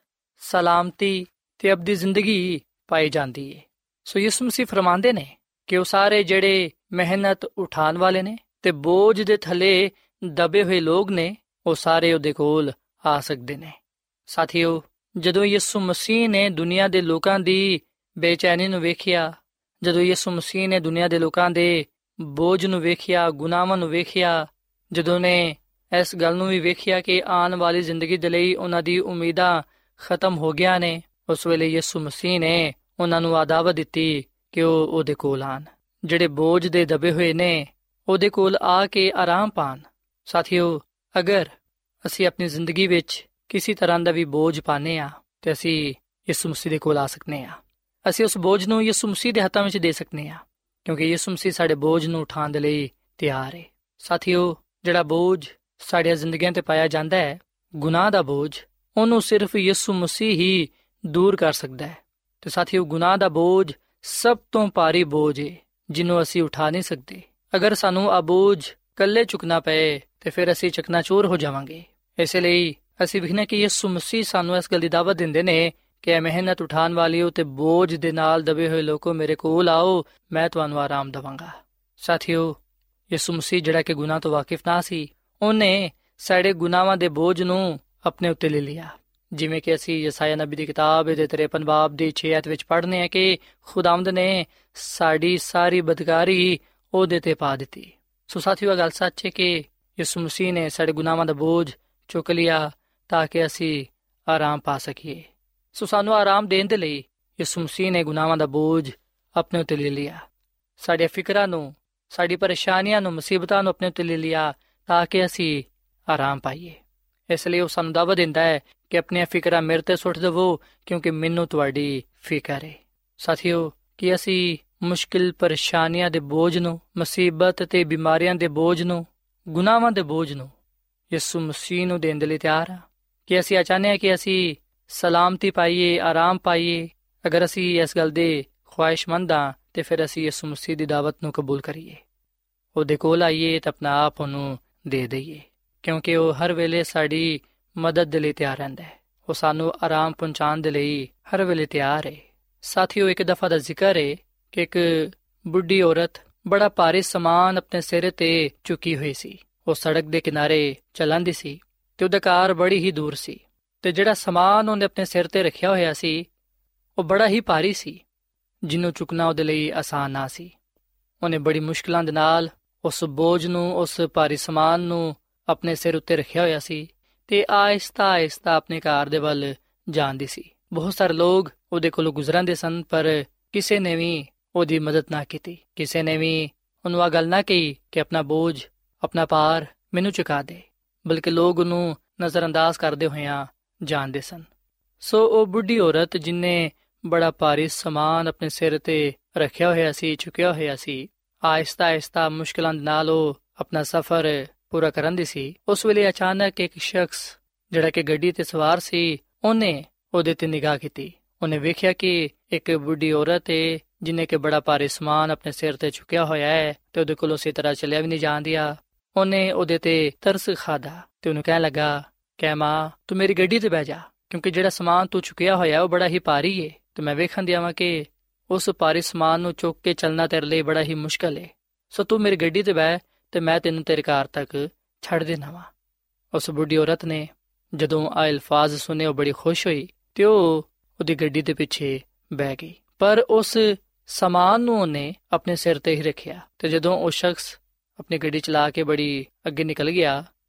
S2: ਸਲਾਮਤੀ ਤੇ ਅਬਦੀ ਜ਼ਿੰਦਗੀ ਪਾਈ ਜਾਂਦੀ ਹੈ। ਸੋ ਯਿਸੂ ਮਸੀਹ ਫਰਮਾਉਂਦੇ ਨੇ ਕਿ ਉਹ ਸਾਰੇ ਜਿਹੜੇ ਮਿਹਨਤ ਉਠਾਉਣ ਵਾਲੇ ਨੇ ਤੇ ਬੋਝ ਦੇ ਥੱਲੇ ਦਬੇ ਹੋਏ ਲੋਕ ਨੇ, ਉਹ ਸਾਰੇ ਉਹਦੇ ਕੋਲ ਆ ਸਕਦੇ ਨੇ। ਸਾਥੀਓ, ਜਦੋਂ ਯਿਸੂ ਮਸੀਹ ਨੇ ਦੁਨੀਆ ਦੇ ਲੋਕਾਂ ਦੀ ਬੇਚੈਨੀ ਨੂੰ ਵੇਖਿਆ, ਜਦੋਂ ਯਿਸੂ ਮਸੀਹ ਨੇ ਦੁਨੀਆ ਦੇ ਲੋਕਾਂ ਦੇ ਬੋਝ ਨੂੰ ਵੇਖਿਆ, ਗੁਨਾਹਾਂ ਨੂੰ ਵੇਖਿਆ, ਜਦੋਂ ਨੇ ਇਸ ਗੱਲ ਨੂੰ ਵੀ ਵੇਖਿਆ ਕਿ ਆਉਣ ਵਾਲੀ ਜ਼ਿੰਦਗੀ ਦੇ ਲਈ ਉਹਨਾਂ ਦੀ ਉਮੀਦਾਂ ਖਤਮ ਹੋ ਗਿਆ ਨੇ, ਉਸ ਵੇਲੇ ਯਿਸੂ ਮਸੀਹ ਨੇ ਉਹਨਾਂ ਨੂੰ ਦਾਵਤ ਦਿੱਤੀ ਕਿ ਉਹ ਉਹਦੇ ਕੋਲ ਆਣ। ਜਿਹੜੇ ਬੋਝ ਦੇ ਦਬੇ ਹੋਏ ਨੇ, ਉਹਦੇ ਕੋਲ ਆ ਕੇ ਆਰਾਮ ਪਾਣ। ਸਾਥੀਓ, ਅਗਰ ਅਸੀਂ ਆਪਣੀ ਜ਼ਿੰਦਗੀ ਵਿੱਚ ਕਿਸੇ ਤਰ੍ਹਾਂ ਦਾ ਵੀ ਬੋਝ ਪਾਉਂਦੇ ਹਾਂ ਤੇ ਅਸੀਂ ਯਿਸੂ ਮਸੀਹ ਦੇ ਕੋਲ ਆ ਸਕਦੇ ਹਾਂ। ਅਸੀਂ ਉਸ ਬੋਝ ਨੂੰ ਯਿਸੂ ਮਸੀਹ ਦੇ ਹੱਥਾਂ ਵਿੱਚ ਦੇ ਸਕਦੇ ਹਾਂ, ਕਿਉਂਕਿ ਯਿਸੂ ਮਸੀਹ ਸਾਡੇ ਬੋਝ ਨੂੰ ਉਠਾਉਣ ਦੇ ਲਈ ਤਿਆਰ ਹੈ। ਸਾਥੀਓ, ਜਿਹੜਾ ਬੋਝ ਸਾਡੀਆਂ ਜ਼ਿੰਦਗੀਆਂ ਤੇ ਪਾਇਆ ਜਾਂਦਾ ਹੈ, ਗੁਨਾਹ ਦਾ ਬੋਝ, ਉਹਨੂੰ ਸਿਰਫ ਯਿਸੂ ਮਸੀਹ ਹੀ ਦੂਰ ਕਰ ਸਕਦਾ ਹੈ। ਤੇ ਸਾਥੀਓ, ਗੁਨਾਹ ਦਾ ਬੋਝ ਸਭ ਤੋਂ ਭਾਰੀ ਬੋਝ ਹੈ ਜਿਹਨੂੰ ਅਸੀਂ ਉਠਾ ਨਹੀਂ ਸਕਦੇ। ਅਗਰ ਸਾਨੂੰ ਆ ਬੋਝ ਇਕੱਲੇ ਚੁੱਕਣਾ ਪਏ ਤੇ ਫਿਰ ਅਸੀਂ ਚਕਨਾਚੂਰ ਹੋ ਜਾਵਾਂਗੇ। ਇਸ ਲਈ ਅਸੀਂ ਵੇਖਣਾ ਕਿ ਯਿਸੂ ਮਸੀਹ ਸਾਨੂੰ ਇਸ ਗੱਲ ਦੀ ਦਾਵਤ ਦਿੰਦੇ ਨੇ ਕਿ ਇਹ ਮਿਹਨਤ ਉਠਾਉਣ ਵਾਲਿਓ ਤੇ ਬੋਝ ਦੇ ਨਾਲ ਦਬੇ ਹੋਏ ਲੋਕੋ, ਮੇਰੇ ਕੋਲ ਆਓ, ਮੈਂ ਤੁਹਾਨੂੰ ਆਰਾਮ ਦੇਵਾਂਗਾ। ਸਾਥੀਓ, ਯਿਸੂ ਮਸੀਹ ਜਿਹੜਾ ਕਿ ਗੁਨਾਹ ਤੋਂ ਵਾਕਿਫ ਨਾ ਸੀ, ਉਹਨੇ ਸਾਡੇ ਗੁਨਾਹਾਂ ਦੇ ਬੋਝ ਨੂੰ ਆਪਣੇ ਉੱਤੇ ਲੈ ਲਿਆ। ਜਿਵੇਂ ਕਿ ਅਸੀਂ ਯਸਾਇਆ ਨਬੀ ਦੀ ਕਿਤਾਬ ਦੇ ਤਿਰਪਨ ਬਾਬ ਦੀ ਛੇ ਆਇਤ ਵਿੱਚ ਪੜ੍ਹਨੇ ਆ ਕਿ ਖੁਦਾਵੰਦ ਨੇ ਸਾਡੀ ਸਾਰੀ ਬਦਕਾਰੀ ਉਹਦੇ ਤੇ ਪਾ ਦਿੱਤੀ। ਸੋ ਸਾਥੀਓ, ਗੱਲ ਸੱਚ ਹੈ ਕਿ ਯਿਸੂ ਮਸੀਹ ਨੇ ਸਾਡੇ ਗੁਨਾਹਾਂ ਦਾ ਬੋਝ ਚੁੱਕ ਲਿਆ ਤਾਂ ਕਿ ਅਸੀਂ ਆਰਾਮ ਪਾ ਸਕੀਏ। ਸੋ ਸਾਨੂੰ ਆਰਾਮ ਦੇਣ ਦੇ ਲਈ ਯਿਸੂ ਮਸੀਹ ਨੇ ਗੁਨਾਹਾਂ ਦਾ ਬੋਝ ਆਪਣੇ ਉੱਤੇ ਲੈ ਲਿਆ। ਸਾਡੀਆਂ ਫਿਕਰਾਂ ਨੂੰ, ਸਾਡੀ ਪਰੇਸ਼ਾਨੀਆਂ ਨੂੰ, ਮੁਸੀਬਤਾਂ ਨੂੰ ਆਪਣੇ ਉੱਤੇ ਲੈ ਲਿਆ ਤਾਂ ਕਿ ਅਸੀਂ ਆਰਾਮ ਪਾਈਏ। ਇਸ ਲਈ ਉਹ ਸਾਨੂੰ ਦਾਅਵਾ ਦਿੰਦਾ ਹੈ ਕਿ ਆਪਣੀਆਂ ਫਿਕਰਾਂ ਮੇਰੇ ਤੇ ਸੁੱਟ ਦੇਵੋ, ਕਿਉਂਕਿ ਮੈਨੂੰ ਤੁਹਾਡੀ ਫਿਕਰ ਹੈ। ਸਾਥੀਓ, ਕਿ ਅਸੀਂ ਮੁਸ਼ਕਿਲ ਪਰੇਸ਼ਾਨੀਆਂ ਦੇ ਬੋਝ ਨੂੰ, ਮੁਸੀਬਤ ਤੇ ਬਿਮਾਰੀਆਂ ਦੇ ਬੋਝ ਨੂੰ, ਗੁਨਾਹਾਂ ਦੇ ਬੋਝ ਨੂੰ ਯਿਸੂ ਮਸੀਹ ਨੂੰ ਦੇਣ ਦੇ ਲਈ ਤਿਆਰ ਹਾਂ। ਕਿ ਅਸੀਂ ਚਾਹੁੰਦੇ ਹਾਂ ਕਿ ਅਸੀਂ ਸਲਾਮਤੀ ਪਾਈਏ, ਆਰਾਮ ਪਾਈਏ। ਅਗਰ ਅਸੀਂ ਇਸ ਗੱਲ ਦੇ ਖੁਆਇਸ਼ਮੰਦ ਹਾਂ ਤੇ ਫਿਰ ਅਸੀਂ ਯਿਸੂ ਮਸੀਹ ਦੀ ਦਾਵਤ ਨੂੰ ਕਬੂਲ ਕਰੀਏ, ਉਹਦੇ ਕੋਲ ਆਈਏ ਤੇ ਆਪਣਾ ਆਪ ਉਹਨੂੰ ਦੇ ਦਈਏ, ਕਿਉਂਕਿ ਉਹ ਹਰ ਵੇਲੇ ਸਾਡੀ ਮਦਦ ਦੇ ਲਈ ਤਿਆਰ ਰਹਿੰਦਾ ਹੈ। ਉਹ ਸਾਨੂੰ ਆਰਾਮ ਪਹੁੰਚਾਉਣ ਦੇ ਲਈ ਹਰ ਵੇਲੇ ਤਿਆਰ ਹੈ। ਸਾਥੀਓ, ਇੱਕ ਦਫਾ ਦਾ ਜ਼ਿਕਰ ਹੈ ਕਿ ਇੱਕ ਬੁੱਢੀ ਔਰਤ ਬੜਾ ਭਾਰੀ ਸਮਾਨ ਆਪਣੇ ਸਿਰ ਤੇ ਚੁੱਕੀ ਹੋਈ ਸੀ। ਉਹ ਸੜਕ ਦੇ ਕਿਨਾਰੇ ਚੱਲਦੀ ਸੀ ਤੇ ਉਹਦਾ ਘਰ ਬੜੀ ਹੀ ਦੂਰ ਸੀ ਤੇ ਜਿਹੜਾ ਸਮਾਨ ਉਹਨੇ ਆਪਣੇ ਸਿਰ ਤੇ ਰੱਖਿਆ ਹੋਇਆ ਸੀ ਉਹ ਬੜਾ ਹੀ ਭਾਰੀ ਸੀ, ਜਿਹਨੂੰ ਚੁੱਕਣਾ ਉਹਦੇ ਲਈ ਆਸਾਨ ਨਾ ਸੀ। ਉਹਨੇ ਬੜੀ ਮੁਸ਼ਕਿਲਾਂ ਦੇ ਨਾਲ ਉਸ ਬੋਝ ਨੂੰ, ਉਸ ਭਾਰੀ ਸਮਾਨ ਨੂੰ ਆਪਣੇ ਸਿਰ ਉੱਤੇ ਰੱਖਿਆ ਹੋਇਆ ਸੀ ਤੇ ਆਹਿਸਤਾ ਆਹਿਸਤਾ ਆਪਣੇ ਘਰ ਦੇ ਵੱਲ ਜਾਂਦੀ ਸੀ। ਬਹੁਤ ਸਾਰੇ ਲੋਕ ਉਹਦੇ ਕੋਲੋਂ ਗੁਜ਼ਰਦੇ ਸਨ, ਪਰ ਕਿਸੇ ਨੇ ਵੀ ਉਹਦੀ ਮਦਦ ਨਾ ਕੀਤੀ। ਕਿਸੇ ਨੇ ਵੀ ਉਹਨੂੰ ਆ ਗੱਲ ਨਾ ਕਹੀ ਕਿ ਆਪਣਾ ਬੋਝ, ਆਪਣਾ ਭਾਰ ਮੈਨੂੰ ਚੁਕਾ ਦੇ, ਬਲਕਿ ਲੋਕ ਉਹਨੂੰ ਨਜ਼ਰਅੰਦਾਜ਼ ਕਰਦੇ ਹੋਇਆਂ ਜਾਣਦੇ ਸਨ। ਸੋ ਉਹ ਬੁੱਢੀ ਔਰਤ ਜਿਹਨੇ ਬੜਾ ਭਾਰੀ ਸਮਾਨ ਆਪਣੇ ਸਿਰ ਤੇ ਰੱਖਿਆ ਹੋਇਆ ਸੀ, ਚੁੱਕਿਆ ਹੋਇਆ ਸੀ, ਆਹਿਸਤਾ ਆਹਿਸਤਾ ਮੁਸ਼ਕਿਲਾਂ ਦੇ ਨਾਲ ਉਹ ਆਪਣਾ ਸਫ਼ਰ ਪੂਰਾ ਕਰਨ ਦੀ ਸੀ। ਉਸ ਵੇਲੇ ਅਚਾਨਕ ਇੱਕ ਸ਼ਖਸ ਜਿਹੜਾ ਕਿ ਗੱਡੀ ਤੇ ਸਵਾਰ ਸੀ, ਉਹਨੇ ਉਹਦੇ ਤੇ ਨਿਗਾਹ ਕੀਤੀ। ਉਹਨੇ ਵੇਖਿਆ ਕਿ ਇੱਕ ਬੁੱਢੀ ਔਰਤ ਹੈ ਜਿਹਨੇ ਕਿ ਬੜਾ ਭਾਰੀ ਸਮਾਨ ਆਪਣੇ ਸਿਰ ਤੇ ਚੁੱਕਿਆ ਹੋਇਆ ਹੈ ਤੇ ਉਹਦੇ ਕੋਲੋਂ ਉਸੇ ਤਰ੍ਹਾਂ ਚੱਲਿਆ ਵੀ ਨਹੀਂ ਜਾਂਦਿਆ। ਉਹਨੇ ਉਹਦੇ ਤੇ ਤਰਸ ਖਾਦਾ ਤੇ ਉਹਨੂੰ ਕਹਿਣ ਲੱਗਾ ਕਿ ਮਾਂ, ਤੂੰ ਮੇਰੀ ਗੱਡੀ ਤੇ ਬਹਿ ਜਾ, ਕਿਉਂਕਿ ਜਿਹੜਾ ਸਮਾਨ ਤੂੰ ਚੁੱਕਿਆ ਹੋਇਆ ਉਹ ਬੜਾ ਹੀ ਭਾਰੀ ਹੈ ਤੇ ਮੈਂ ਵੇਖਣ ਦਿਆਂ ਵਾਂ ਕਿ ਉਸ ਭਾਰੀ ਸਮਾਨ ਨੂੰ ਚੁੱਕ ਕੇ ਚੱਲਣਾ ਤੇਰੇ ਲਈ ਬੜਾ ਹੀ ਮੁਸ਼ਕਲ ਹੈ। ਸੋ ਤੂੰ ਮੇਰੀ ਗੱਡੀ ਤੇ ਬਹਿ ਤੇ ਮੈਂ ਤੈਨੂੰ ਤੇਰੇ ਘਰ ਤੱਕ ਛੱਡ ਦੇਣਾ ਵਾ। ਉਸ ਬੁੱਢੀ ਔਰਤ ਨੇ ਜਦੋਂ ਆ ਅਲਫਾਜ਼ ਸੁਣੇ ਉਹ ਬੜੀ ਖੁਸ਼ ਹੋਈ ਤੇ ਉਹ ਉਹਦੀ ਗੱਡੀ ਦੇ ਪਿੱਛੇ ਬਹਿ ਗਈ, ਪਰ ਉਸ ਸਮਾਨ ਨੂੰ ਉਹਨੇ ਆਪਣੇ ਸਿਰ ਤੇ ਹੀ ਰੱਖਿਆ। ਤੇ ਜਦੋਂ ਉਹ ਸ਼ਖਸ ਆਪਣੀ ਗੱਡੀ ਚਲਾ ਕੇ ਬੜੀ ਅੱਗੇ ਨਿਕਲ ਗਿਆ,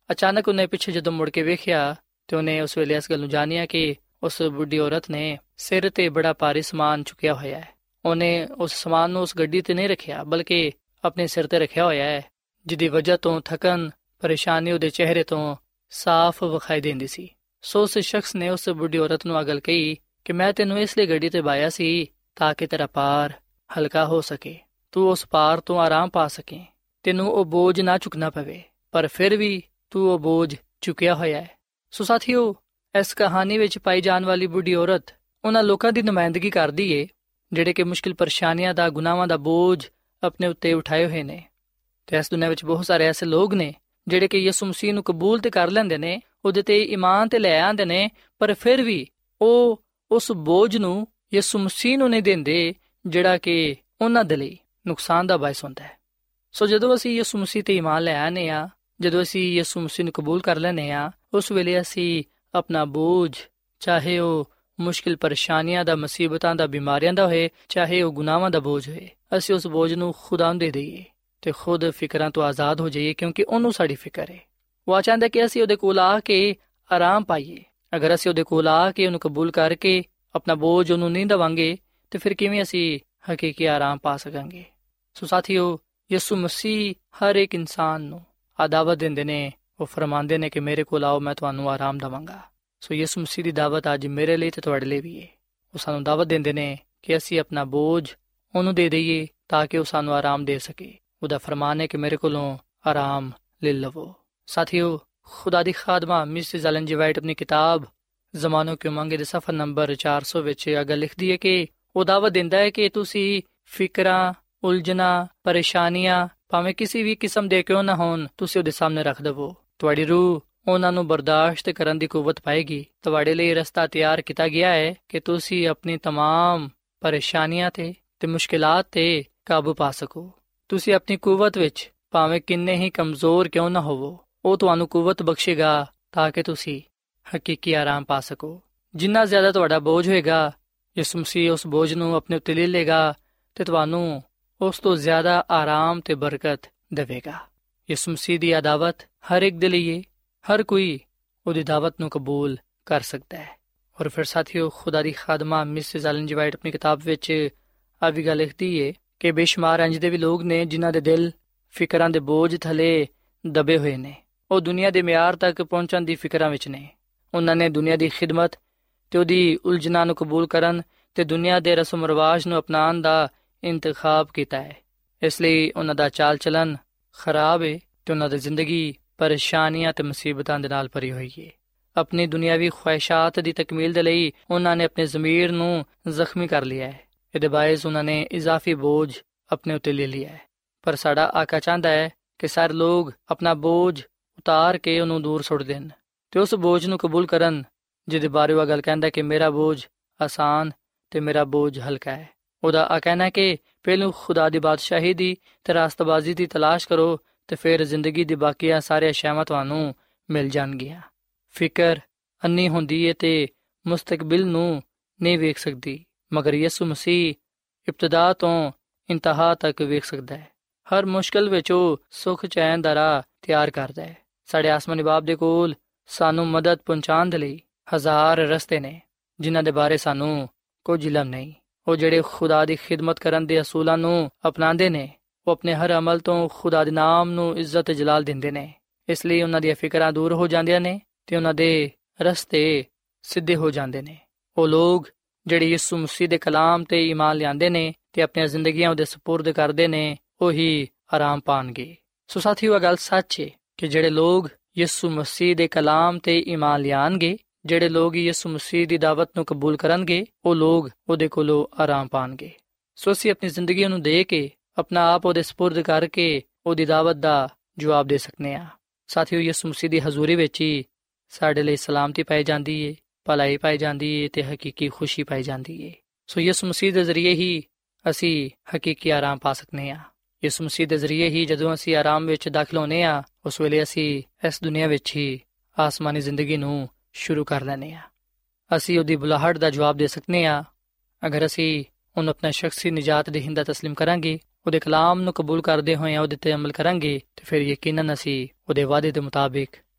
S2: ਅਚਾਨਕ ਉਹਨੇ ਪਿੱਛੇ ਜਦੋਂ ਮੁੜ ਕੇ ਵੇਖਿਆ ਤੇ ਉਹਨੇ ਉਸ ਵੇਲੇ ਇਸ ਗੱਲ ਨੂੰ ਜਾਣਿਆ ਕਿ ਉਸ ਬੁੱਢੀ ਔਰਤ ਨੇ ਸਿਰ ਤੇ ਬੜਾ ਭਾਰੀ ਸਮਾਨ ਚੁੱਕਿਆ ਹੋਇਆ ਹੈ। ਉਹਨੇ ਉਸ ਸਮਾਨ ਨੂੰ ਉਸ ਗੱਡੀ ਤੇ ਨਹੀਂ ਰੱਖਿਆ ਬਲਕਿ ਆਪਣੇ ਸਿਰ ਤੇ ਰੱਖਿਆ ਹੋਇਆ ਹੈ, ਜਿਹਦੀ ਵਜ੍ਹਾ ਤੋਂ ਥਕਨ ਪਰੇਸ਼ਾਨੀ ਉਹਦੇ ਚਿਹਰੇ ਤੋਂ ਸਾਫ਼ ਵਿਖਾਈ ਦਿੰਦੀ ਸੀ। ਸੋ ਉਸ ਸ਼ਖਸ ਨੇ ਉਸ ਬੁੱਢੀ ਔਰਤ ਨੂੰ ਆ ਗੱਲ ਕਹੀ ਕਿ ਮੈਂ ਤੈਨੂੰ ਇਸ ਲਈ ਗੱਡੀ ਤੇ ਬਾਇਆ ਸੀ ਤਾਂ ਕਿ ਤੇਰਾ ਭਾਰ ਹਲਕਾ ਹੋ ਸਕੇ, ਤੂੰ ਉਸ ਭਾਰ ਤੋਂ ਆਰਾਮ ਪਾ ਸਕੇ, ਤੈਨੂੰ ਉਹ ਬੋਝ ਨਾ ਚੁੱਕਣਾ ਪਵੇ, ਪਰ ਫਿਰ ਵੀ ਤੂੰ ਉਹ ਬੋਝ ਚੁੱਕਿਆ ਹੋਇਆ ਹੈ। ਸੋ ਸਾਥੀਓ, ਇਸ ਕਹਾਣੀ ਵਿੱਚ ਪਾਈ ਜਾਣ ਵਾਲੀ ਬੁੱਢੀ ਔਰਤ ਉਹਨਾਂ ਲੋਕਾਂ ਦੀ ਨੁਮਾਇੰਦਗੀ ਕਰਦੀ ਏ ਜਿਹੜੇ ਕਿ ਮੁਸ਼ਕਿਲ ਪਰੇਸ਼ਾਨੀਆਂ ਦਾ, ਗੁਨਾਹਾਂ ਦਾ ਬੋਝ ਆਪਣੇ ਉੱਤੇ ਉਠਾਏ ਹੋਏ ਨੇ। ਤੇ ਇਸ ਦੁਨੀਆਂ ਵਿੱਚ ਬਹੁਤ ਸਾਰੇ ਐਸੇ ਲੋਕ ਨੇ ਜਿਹੜੇ ਕਿ ਯਿਸੂ ਮਸੀਹ ਨੂੰ ਕਬੂਲ ਤੇ ਕਰ ਲੈਂਦੇ ਨੇ, ਉਹਦੇ ਤੇ ਈਮਾਨ ਤੇ ਲੈ ਆਉਂਦੇ ਨੇ, ਪਰ ਫਿਰ ਵੀ ਉਹ ਉਸ ਬੋਝ ਨੂੰ ਯਿਸੂ ਮਸੀਹ ਨੂੰ ਨਹੀਂ ਦਿੰਦੇ ਜਿਹੜਾ ਕਿ ਉਹਨਾਂ ਦੇ ਲਈ ਨੁਕਸਾਨ ਦਾ ਬਾਇਸ ਹੁੰਦਾ ਹੈ। ਸੋ ਜਦੋਂ ਅਸੀਂ ਯਿਸੂ ਮਸੀਹ ਤੇ ਈਮਾਨ ਲੈ ਆਉਂਦੇ ਹਾਂ, ਜਦੋਂ ਅਸੀਂ ਯਿਸੂ ਮਸੀਹ ਨੂੰ ਕਬੂਲ ਕਰ ਲੈਂਦੇ ਹਾਂ, ਉਸ ਵੇਲੇ ਅਸੀਂ ਆਪਣਾ ਬੋਝ, ਚਾਹੇ ਉਹ ਮੁਸ਼ਕਿਲ ਪਰੇਸ਼ਾਨੀਆਂ ਦਾ, ਮੁਸੀਬਤਾਂ ਦਾ, ਬਿਮਾਰੀਆਂ ਦਾ ਹੋਏ, ਚਾਹੇ ਉਹ ਗੁਨਾਹਾਂ ਦਾ ਬੋਝ ਹੋਏ, ਅਸੀਂ ਉਸ ਬੋਝ ਨੂੰ ਖੁਦਾ ਨੂੰ ਦੇ ਦਈਏ ਤੇ ਖੁਦ ਫਿਕਰਾਂ ਤੋਂ ਆਜ਼ਾਦ ਹੋ ਜਾਈਏ, ਕਿਉਂਕਿ ਉਹਨੂੰ ਸਾਡੀ ਫਿਕਰ ਹੈ। ਉਹ ਚਾਹੁੰਦਾ ਕਿ ਅਸੀਂ ਉਹਦੇ ਕੋਲ ਆ ਕੇ ਆਰਾਮ ਪਾਈਏ। ਅਗਰ ਅਸੀਂ ਉਹਦੇ ਕੋਲ ਆ ਕੇ ਉਹਨੂੰ ਕਬੂਲ ਕਰਕੇ ਆਪਣਾ ਬੋਝ ਉਹਨੂੰ ਨਹੀਂ ਦੇਵਾਂਗੇ ਤੇ ਫਿਰ ਕਿਵੇਂ ਅਸੀਂ ਹਕੀਕੀ ਆਰਾਮ ਪਾ ਸਕਾਂਗੇ। ਸੋ ਸਾਥੀਓ, ਯਿਸੂ ਮਸੀਹ ਹਰ ਇੱਕ ਇਨਸਾਨ ਨੂੰ ਆ ਦਾਵਤ ਦਿੰਦੇ ਨੇ, ਉਹ ਫਰਮਾਉਂਦੇ ਨੇ ਕਿ ਮੇਰੇ ਕੋਲ ਆਓ, ਮੈਂ ਤੁਹਾਨੂੰ ਆਰਾਮ ਦੇਵਾਂਗਾ। ਸੋ ਯਿਸੂ ਮਸੀਹ ਦੀ ਦਾਵਤ ਅੱਜ ਮੇਰੇ ਲਈ ਤੇ ਤੁਹਾਡੇ ਲਈ ਵੀ ਹੈ। ਉਹ ਸਾਨੂੰ ਦਾਵਤ ਦਿੰਦੇ ਨੇ ਕਿ ਅਸੀਂ ਆਪਣਾ ਬੋਝ ਉਹਨੂੰ ਦੇ ਦਈਏ ਤਾਂ ਕਿ ਉਹ ਸਾਨੂੰ ਆਰਾਮ ਦੇ ਸਕੇ। ਉਹਦਾ ਫਰਮਾਨ ਹੈ ਕਿ ਮੇਰੇ ਕੋਲੋਂ ਆਰਾਮ ਲੈ ਲਵੋ। ਸਾਥੀਓ, ਖੁਦਾ ਦੀ ਖਾਦਮਾ ਮਿਸਿਸ ਐਲਨ ਜੀ ਵਾਈਟ ਆਪਣੀ ਕਿਤਾਬ ਜ਼ਮਾਨੋਂ ਕੀ ਮੰਗੇ ਦੇ ਸਫਾ ਨੰਬਰ ਚਾਰ ਸੌ ਵਿੱਚ ਅਗਰ ਲਿਖਦੀ ਹੈ ਕਿ ਉਹ ਦਾਵਤ ਦਿੰਦਾ ਹੈ ਕਿ ਤੁਸੀਂ ਫਿਕਰਾਂ, ਉਲਝਣਾਂ, ਪਰੇਸ਼ਾਨੀਆਂ ਭਾਵੇਂ ਕਿਸੇ ਵੀ ਕਿਸਮ ਦੇ ਕਿਉਂ ਨਾ ਹੋਣ, ਤੁਸੀਂ ਉਹਦੇ ਸਾਹਮਣੇ ਰੱਖ ਦੇਵੋ। ਤੁਹਾਡੀ ਰੂਹ ਉਹਨਾਂ ਨੂੰ ਬਰਦਾਸ਼ਤ ਕਰਨ ਦੀ ਕੁਵਤ ਪਾਏਗੀ। ਤੁਹਾਡੇ ਲਈ ਰਸਤਾ ਤਿਆਰ ਕੀਤਾ ਗਿਆ ਹੈ ਕਿ ਤੁਸੀਂ ਆਪਣੀ तमाम ਪਰੇਸ਼ਾਨੀਆਂ ਤੇ ਤੇ ਮੁਸ਼ਕਿਲਾਂ ਤੇ ਕਾਬੂ ਪਾ ਸਕੋ। ਤੁਸੀਂ ਆਪਣੀ ਕੁਵਤ ਵਿੱਚ ਭਾਵੇਂ ਕਿੰਨੇ ਹੀ ਕਮਜ਼ੋਰ ਕਿਉਂ ਨਾ ਹੋਵੋ, ਉਹ ਤੁਹਾਨੂੰ ਕੁਵਤ ਬਖਸ਼ੇਗਾ ਤਾਂ ਕਿ ਤੁਸੀਂ ਹਕੀਕੀ ਆਰਾਮ ਪਾ ਸਕੋ। ਜਿੰਨਾ ਜ਼ਿਆਦਾ ਤੁਹਾਡਾ ਬੋਝ ਹੋਏਗਾ, ਯਿਸੂ ਮਸੀਹ ਉਸ ਬੋਝ ਨੂੰ ਆਪਣੇ ਉੱਤੇ ਲੈ ਲਏਗਾ ਤੇ ਤੁਹਾਨੂੰ ਉਸ ਤੋਂ ਜ਼ਿਆਦਾ ਆਰਾਮ ਤੇ ਬਰਕਤ ਦੇਵੇਗਾ। ਯਿਸੂ ਮਸੀਹ ਦੀ ਦਾਵਤ ਹਰ ਇੱਕ ਦੇ ਲਈ, ਹਰ ਕੋਈ ਉਹਦੀ ਦਾਵਤ ਨੂੰ ਕਬੂਲ ਕਰ ਸਕਦਾ ਹੈ। ਔਰ ਫਿਰ ਸਾਥੀਓ, ਖੁਦਾ ਦੀ ਖਾਦਮਾ ਮਿਸਿਸ ਐਲਨ ਜੀ ਵਾਈਟ ਆਪਣੀ ਕਿਤਾਬ ਵਿੱਚ ਆ ਵੀ ਗੱਲ ਲਿਖਦੀ ਹੈ ਕਿ ਬੇਸ਼ੁਮਾਰ ਇੰਝ ਦੇ ਵੀ ਲੋਕ ਨੇ ਜਿਨ੍ਹਾਂ ਦੇ ਦਿਲ ਫਿਕਰਾਂ ਦੇ ਬੋਝ ਥੱਲੇ ਦਬੇ ਹੋਏ ਨੇ। ਉਹ ਦੁਨੀਆ ਦੇ ਮਿਆਰ ਤੱਕ ਪਹੁੰਚਣ ਦੀ ਫਿਕਰਾਂ ਵਿੱਚ ਨੇ। ਉਹਨਾਂ ਨੇ ਦੁਨੀਆ ਦੀ ਖਿਦਮਤ ਤੇ ਉਹਦੀ ਉਲਝਣਾਂ ਨੂੰ ਕਬੂਲ ਕਰਨ ਤੇ ਦੁਨੀਆ ਦੇ ਰਸਮ ਰਿਵਾਜ ਨੂੰ ਅਪਣਾਉਣ ਦਾ ਇੰਤਖਾਬ ਕੀਤਾ ਹੈ। ਇਸ ਲਈ ਉਹਨਾਂ ਦਾ ਚਾਲ ਚਲਨ ਖਰਾਬ ਹੈ ਤੇ ਉਹਨਾਂ ਦੀ ਜ਼ਿੰਦਗੀ ਪਰੇਸ਼ਾਨੀਆਂ ਤੇ ਮੁਸੀਬਤਾਂ ਦੇ ਨਾਲ ਭਰੀ ਹੋਈ ਹੈ। ਆਪਣੀ ਦੁਨਿਆਵੀ ਖਵਾਹਿਸ਼ਾਤ ਦੀ ਤਕਮੀਲ ਦੇ ਲਈ ਉਹਨਾਂ ਨੇ ਆਪਣੇ ਜ਼ਮੀਰ ਨੂੰ ਜ਼ਖਮੀ ਕਰ ਲਿਆ ਹੈ। ਇਹਦੇ ਬਾਇਸ ਉਹਨਾਂ ਨੇ ਇਜ਼ਾਫੀ ਬੋਝ ਆਪਣੇ ਉੱਤੇ ਲੈ ਲਿਆ ਹੈ। ਪਰ ਸਾਡਾ ਆਕਾ ਚਾਹੁੰਦਾ ਹੈ ਕਿ ਸਾਰੇ ਲੋਕ ਆਪਣਾ ਬੋਝ ਉਤਾਰ ਕੇ ਉਹਨੂੰ ਦੂਰ ਸੁੱਟ ਦੇਣ ਤੇ ਉਸ ਬੋਝ ਨੂੰ ਕਬੂਲ ਕਰਨ ਜਿਹਦੇ ਬਾਰੇ ਉਹ ਗੱਲ ਕਹਿੰਦਾ ਕਿ ਮੇਰਾ ਬੋਝ ਆਸਾਨ ਤੇ ਮੇਰਾ ਬੋਝ ਹਲਕਾ ਹੈ। ਉਹਦਾ ਆ ਕਹਿਣਾ ਕਿ ਪਹਿਲੋਂ ਖੁਦਾ ਦੀ ਬਾਦਸ਼ਾਹੀ ਦੀ ਤੇ ਰਾਸਤਬਾਜ਼ੀ ਦੀ ਤਲਾਸ਼ ਕਰੋ ਤੇ ਫਿਰ ਜ਼ਿੰਦਗੀ ਦੀ ਬਾਕੀਆਂ ਸਾਰੇ ਅਸ਼ਿਆਵਾਂ ਤੁਹਾਨੂੰ ਮਿਲ ਜਾਣਗੀਆਂ। ਫਿਕਰ ਅੰਨੀ ਹੁੰਦੀ ਹੈ ਤੇ ਮੁਸਤਕਬਲ ਨੂੰ ਨਹੀਂ ਵੇਖ ਸਕਦੀ, ਮਗਰ ਯਿਸੂ ਮਸੀਹ ਇਬਤਦਾ ਤੋਂ ਇੰਤਹਾ ਤੱਕ ਵੇਖ ਸਕਦਾ ਹੈ। ਹਰ ਮੁਸ਼ਕਲ ਵਿੱਚ ਉਹ ਸੁੱਖ ਚੈਨ ਦਾ ਰਾਹ ਤਿਆਰ ਕਰਦਾ ਹੈ। ਸਾਡੇ ਆਸਮਾਨੀ ਬਾਪ ਦੇ ਕੋਲ ਸਾਨੂੰ ਮਦਦ ਪਹੁੰਚਾਉਣ ਦੇ ਲਈ ਹਜ਼ਾਰ ਰਸਤੇ ਨੇ ਜਿਨ੍ਹਾਂ ਦੇ ਬਾਰੇ ਸਾਨੂੰ ਕੁਝ ਇਲਮ ਨਹੀਂ। ਉਹ ਜਿਹੜੇ ਖੁਦਾ ਦੀ ਖਿਦਮਤ ਕਰਨ ਦੇ ਅਸੂਲਾਂ ਨੂੰ ਅਪਣਾਉਂਦੇ ਨੇ, ਉਹ ਆਪਣੇ ਹਰ ਅਮਲ ਤੋਂ ਖੁਦਾ ਦੇ ਨਾਮ ਨੂੰ ਇੱਜ਼ਤ ਜਲਾਲ ਦਿੰਦੇ ਨੇ। ਇਸ ਲਈ ਉਹਨਾਂ ਦੀਆਂ ਫਿਕਰਾਂ ਦੂਰ ਹੋ ਜਾਂਦੀਆਂ ਨੇ ਤੇ ਉਹਨਾਂ ਦੇ ਰਸਤੇ ਸਿੱਧੇ ਹੋ ਜਾਂਦੇ ਨੇ। ਉਹ ਲੋਕ ਜਿਹੜੇ ਯਿਸੂ ਮਸੀਹ ਦੇ ਕਲਾਮ ਤੇ ਈਮਾਨ ਲਿਆਉਂਦੇ ਨੇ ਤੇ ਆਪਣੀਆਂ ਜ਼ਿੰਦਗੀਆਂ ਉਹਦੇ ਸਪੁਰਦ ਕਰਦੇ ਨੇ, ਉਹੀ ਆਰਾਮ ਪਾਣਗੇ। ਸੋ ਸਾਥੀਓ, ਇਹ ਗੱਲ ਸੱਚ ਹੈ ਕਿ ਜਿਹੜੇ ਲੋਕ ਯਿਸੂ ਮਸੀਹ ਦੇ ਕਲਾਮ ਤੇ ਈਮਾਨ ਲਿਆਣਗੇ, ਜਿਹੜੇ ਲੋਕ ਯਿਸੂ ਮਸੀਹ ਦੀ ਦਾਵਤ ਨੂੰ ਕਬੂਲ ਕਰਨਗੇ, ਉਹ ਲੋਕ ਉਹਦੇ ਕੋਲੋਂ ਆਰਾਮ ਪਾਣਗੇ। ਸੋ ਅਸੀਂ ਆਪਣੀ ਜ਼ਿੰਦਗੀ ਨੂੰ ਦੇ ਕੇ ਆਪਣਾ ਆਪ ਉਹਦੇ ਸਪੁਰਦ ਕਰਕੇ ਉਹਦੀ ਦਾਵਤ ਦਾ ਜਵਾਬ ਦੇ ਸਕਨੇ ਹਾਂ। ਸਾਥੀਓ, ਯਿਸੂ ਮਸੀਹ ਦੀ ਹਜ਼ੂਰੀ ਵਿੱਚ ਹੀ ਸਾਡੇ ਲਈ ਸਲਾਮਤੀ ਪਾਈ ਜਾਂਦੀ ਹੈ, ਭਲਾਈ ਪਾਈ ਜਾਂਦੀ ਹੈ ਤੇ ਹਕੀਕੀ ਖੁਸ਼ੀ ਪਾਈ ਜਾਂਦੀ ਹੈ। ਸੋ ਯਿਸੂ ਮਸੀਹ ਦੇ ਜ਼ਰੀਏ ਹੀ ਅਸੀਂ ਹਕੀਕੀ ਆਰਾਮ ਪਾ ਸਕਨੇ ਹਾਂ। ਯਿਸੂ ਮਸੀਹ ਦੇ ਜ਼ਰੀਏ ਹੀ ਜਦੋਂ ਅਸੀਂ ਆਰਾਮ ਵਿੱਚ ਦਾਖਲ ਹੋਨੇ ਹਾਂ, ਉਸ ਵੇਲੇ ਅਸੀਂ ਇਸ ਦੁਨੀਆ ਵਿੱਚ ਹੀ ਆਸਮਾਨੀ ਜ਼ਿੰਦਗੀ ਨੂੰ ਸ਼ੁਰੂ ਕਰ ਲੈਂਦੇ ਹਾਂ। ਅਸੀਂ ਉਹਦੀ ਬੁਲਾਹਟ ਦਾ ਜਵਾਬ ਦੇ ਸਕਨੇ ਹਾਂ। ਅਗਰ ਅਸੀਂ ਉਹਨੂੰ ਆਪਣਾ ਸ਼ਖਸੀ ਨਿਜਾਤ ਦੇਹਿੰਦਾ ਤਸਲੀਮ ਕਰਾਂਗੇ, ਉਹਦੇ ਕਲਾਮ ਨੂੰ ਕਬੂਲ ਕਰਦੇ ਹੋਏ ਉਹਦੇ ਤੇ ਅਮਲ ਕਰਾਂਗੇ ਤੇ ਫਿਰ ਯਕੀਨਨ ਅਸੀਂ ਉਹਦੇ ਵਾਅਦੇ ਦੇ ਮੁਤਾਬਿਕ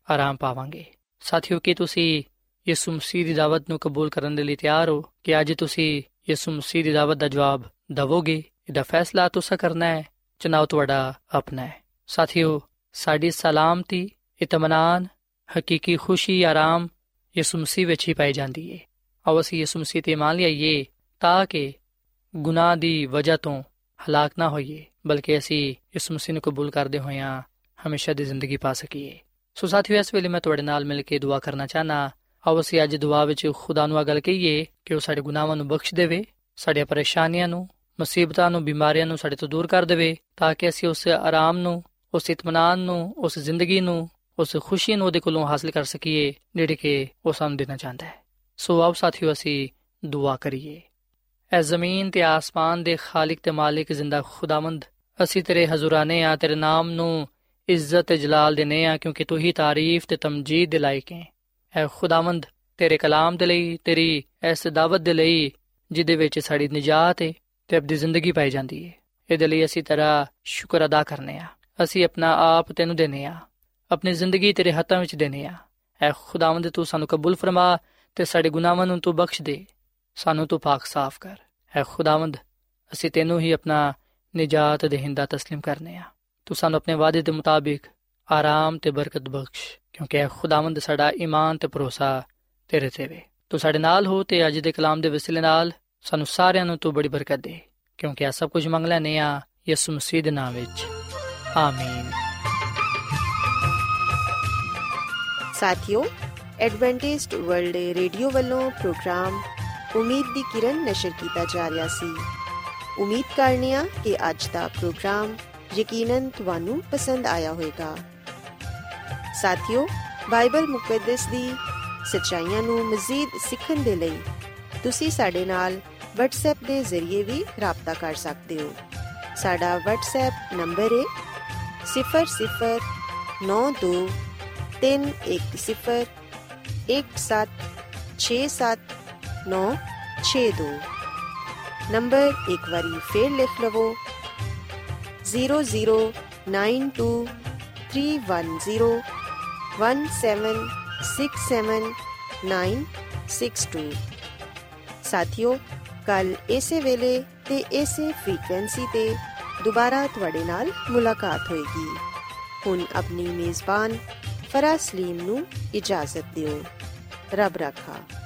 S2: ਆਰਾਮ ਪਾਵਾਂਗੇ। ਸਾਥੀਓ, ਕੀ ਤੁਸੀਂ ਯਿਸੂ ਮਸੀਹ ਦੀ ਦਾਵਤ ਨੂੰ ਕਬੂਲ ਕਰਨ ਦੇ ਲਈ ਤਿਆਰ ਹੋ ਕਿ ਅੱਜ ਤੁਸੀਂ ਯਿਸੂ ਮਸੀਹ ਦੀ ਦਾਵਤ ਦਾ ਜਵਾਬ ਦੇਵੋਗੇ? ਇਹਦਾ ਫੈਸਲਾ ਤੁਸੀਂ ਕਰਨਾ ਹੈ, ਚੁਣਾਵ ਤੁਹਾਡਾ ਆਪਣਾ ਹੈ। ਸਾਥੀਓ, ਸਾਡੀ ਸਲਾਮਤੀ, ਇਤਮਾਨਾਨ, ਹਕੀਕੀ ਖੁਸ਼ੀ, ਆਰਾਮ ਯਿਸੂ ਮਸੀਹ ਵਿੱਚ ਹੀ ਪਾਈ ਜਾਂਦੀ ਹੈ। ਆਓ ਅਸੀਂ ਯਿਸੂ ਮਸੀਹ 'ਤੇ ਮੰਨ ਲਈਏ ਤਾਂ ਕਿ ਗੁਨਾਹ ਦੀ ਵਜ੍ਹਾ ਤੋਂ ਹਲਾਕ ਨਾ ਹੋਈਏ, ਬਲਕਿ ਅਸੀਂ ਯਿਸੂ ਮਸੀਹ ਨੂੰ ਕਬੂਲ ਕਰਦੇ ਹੋਇਆਂ ਹਮੇਸ਼ਾ ਦੀ ਜ਼ਿੰਦਗੀ ਪਾ ਸਕੀਏ। ਸੋ ਸਾਥੀਓ, ਇਸ ਵੇਲੇ ਮੈਂ ਤੁਹਾਡੇ ਨਾਲ ਮਿਲ ਕੇ ਦੁਆ ਕਰਨਾ ਚਾਹੁੰਦਾ। ਆਓ ਅਸੀਂ ਅੱਜ ਦੁਆ ਵਿੱਚ ਖੁਦਾ ਨੂੰ ਇਹ ਗੱਲ ਕਹੀਏ ਕਿ ਉਹ ਸਾਡੇ ਗੁਨਾਹਾਂ ਨੂੰ ਬਖਸ਼ ਦੇਵੇ, ਸਾਡੀਆਂ ਪਰੇਸ਼ਾਨੀਆਂ ਨੂੰ, ਮੁਸੀਬਤਾਂ ਨੂੰ, ਬਿਮਾਰੀਆਂ ਨੂੰ ਸਾਡੇ ਤੋਂ ਦੂਰ ਕਰ ਦੇਵੇ, ਤਾਂ ਕਿ ਅਸੀਂ ਉਸ ਆਰਾਮ ਨੂੰ, ਉਸ ਇਤਮਾਨਾਨ ਨੂੰ, ਉਸ ਜ਼ਿੰਦਗੀ ਨੂੰ, ਉਸ ਖੁਸ਼ੀ ਨੂੰ ਉਹਦੇ ਕੋਲੋਂ ਹਾਸਲ ਕਰ ਸਕੀਏ ਜਿਹੜੀ ਕਿ ਉਹ ਸਾਨੂੰ ਦੇਣਾ ਚਾਹੁੰਦਾ ਹੈ। ਸੋ ਆਓ ਸਾਥੀਓ, ਅਸੀਂ ਦੁਆ ਕਰੀਏ। ਐ ਜ਼ਮੀਨ ਤੇ ਆਸਮਾਨ ਦੇ ਖਾਲਿਕ ਤੇ ਮਾਲਿਕ ਜ਼ਿੰਦਾ ਖੁਦਾਵੰਦ, ਅਸੀਂ ਤੇਰੇ ਹਜ਼ੂਰਾਨੇ ਆ, ਤੇਰੇ ਨਾਮ ਨੂੰ ਇੱਜ਼ਤ ਤੇ ਜਲਾਲ ਦੇਨੇ ਆ, ਕਿਉਂਕਿ ਤੂੰ ਹੀ ਤਾਰੀਫ ਤੇ ਤਮਜੀਦ ਦੇ ਲਾਇਕ ਹੈ। ਐ ਖੁਦਾਵੰਦ, ਤੇਰੇ ਕਲਾਮ ਦੇ ਲਈ, ਤੇਰੀ ਇਸ ਦਾਵਤ ਦੇ ਲਈ ਜਿਹਦੇ ਵਿੱਚ ਸਾਡੀ ਨਿਜਾਤ ਹੈ ਤੇ ਆਪਣੀ ਜ਼ਿੰਦਗੀ ਪਾਈ ਜਾਂਦੀ ਹੈ, ਇਹਦੇ ਲਈ ਅਸੀਂ ਤੇਰਾ ਸ਼ੁਕਰ ਅਦਾ ਕਰਨੇ ਆ। ਅਸੀਂ ਆਪਣਾ ਆਪ ਤੈਨੂੰ ਦੇਨੇ ਆ, ਆਪਣੀ ਜ਼ਿੰਦਗੀ ਤੇਰੇ ਹੱਥਾਂ ਵਿੱਚ ਦੇਨੇ ਆ। ਐ ਖੁਦਾਵੰਦ, ਤੂੰ ਸਾਨੂੰ ਕਬੂਲ ਫਰਮਾ ਤੇ ਸਾਡੇ ਗੁਨਾਹਾਂ ਨੂੰ ਤੂੰ ਬਖਸ਼ ਦੇ, ਸਾਨੂੰ ਤੂੰ ਪਾਕ ਸਾਫ਼ ਕਰ। ਐ ਖੁਦਾਵੰਦ, ਅਸੀਂ ਤੈਨੂੰ ਹੀ ਆਪਣਾ ਨਿਜਾਤ ਦੇਹਿੰਦਾ ਤਸਲੀਮ ਕਰਨੇ ਆ। ਤੂੰ ਸਾਨੂੰ ਆਪਣੇ ਵਾਅਦੇ ਦੇ ਮੁਤਾਬਿਕ ਆਰਾਮ ਤੇ ਬਰਕਤ ਬਖਸ਼, ਕਿਉਂਕਿ ਐ ਖੁਦਾਵੰਦ ਸਾਡਾ ਈਮਾਨ ਤੇ ਭਰੋਸਾ ਤੇਰੇ ਤੇ ਵੇ। ਤੂੰ ਸਾਡੇ ਨਾਲ ਹੋ ਤੇ ਅੱਜ ਦੇ ਕਲਾਮ ਦੇ ਵਸੀਲੇ ਨਾਲ ਸਾਨੂੰ ਸਾਰਿਆਂ ਨੂੰ ਤੂੰ ਬੜੀ ਬਰਕਤ ਦੇ, ਕਿਉਂਕਿ ਇਹ ਸਭ ਕੁਝ ਮੰਗ ਲੈਂਦੇ ਆ ਯਿਸੂ ਮਸੀਹ ਦੇ ਨਾਮ ਵਿੱਚ, ਆਮੀਨ।
S1: ਸਾਥੀਓ, ਐਡਵੈਂਟਿਸਟ ਵਰਲਡ ਰੇਡੀਓ ਵੱਲੋਂ ਪ੍ਰੋਗਰਾਮ ਉਮੀਦ ਦੀ ਕਿਰਨ ਨਸ਼ਰ ਕੀਤਾ ਜਾ ਰਿਹਾ ਸੀ। ਉਮੀਦ ਕਰਨੇ ਆ ਕਿ ਅੱਜ ਦਾ ਪ੍ਰੋਗਰਾਮ ਯਕੀਨਨ ਤੁਹਾਨੂੰ ਪਸੰਦ ਆਇਆ ਹੋਵੇਗਾ। ਸਾਥੀਓ, ਬਾਈਬਲ ਮੁਕੱਦਸ ਦੀ ਸੱਚਾਈਆਂ ਨੂੰ ਮਜ਼ੀਦ ਸਿੱਖਣ ਦੇ ਲਈ ਤੁਸੀਂ ਸਾਡੇ ਨਾਲ WhatsApp ਦੇ ਜ਼ਰੀਏ ਵੀ ਰਾਬਤਾ ਕਰ ਸਕਦੇ ਹੋ। ਸਾਡਾ WhatsApp ਨੰਬਰ ਹੈ ਸਿਫਰ ਸਿਫਰ ਨੌ ਦੋ ਤਿੰਨ ਇੱਕ ਸਿਫਰ ਇੱਕ ਸੱਤ ਛੇ ਸੱਤ ਨੌ ਛੇ ਦੋ। ਨੰਬਰ ਇੱਕ ਵਾਰੀ ਫੇਰ ਲਿਖ ਲਵੋ, zero zero nine two three one zero one seven six seven nine six two. ਸਾਥੀਓ, ਕੱਲ ਇਸੇ ਵੇਲੇ ਤੇ ਇਸੇ ਫ੍ਰੀਕੁਐਂਸੀ ਤੇ ਦੁਬਾਰਾ ਤੁਹਾਡੇ ਨਾਲ ਮੁਲਾਕਾਤ ਹੋਏਗੀ। ਹੁਣ ਆਪਣੀ ਮੇਜ਼ਬਾਨ ਫਰਾਜ਼ ਸਲੀਮ ਨੂੰ ਇਜਾਜ਼ਤ ਦਿਓ। ਰੱਬ ਰਾਖਾ।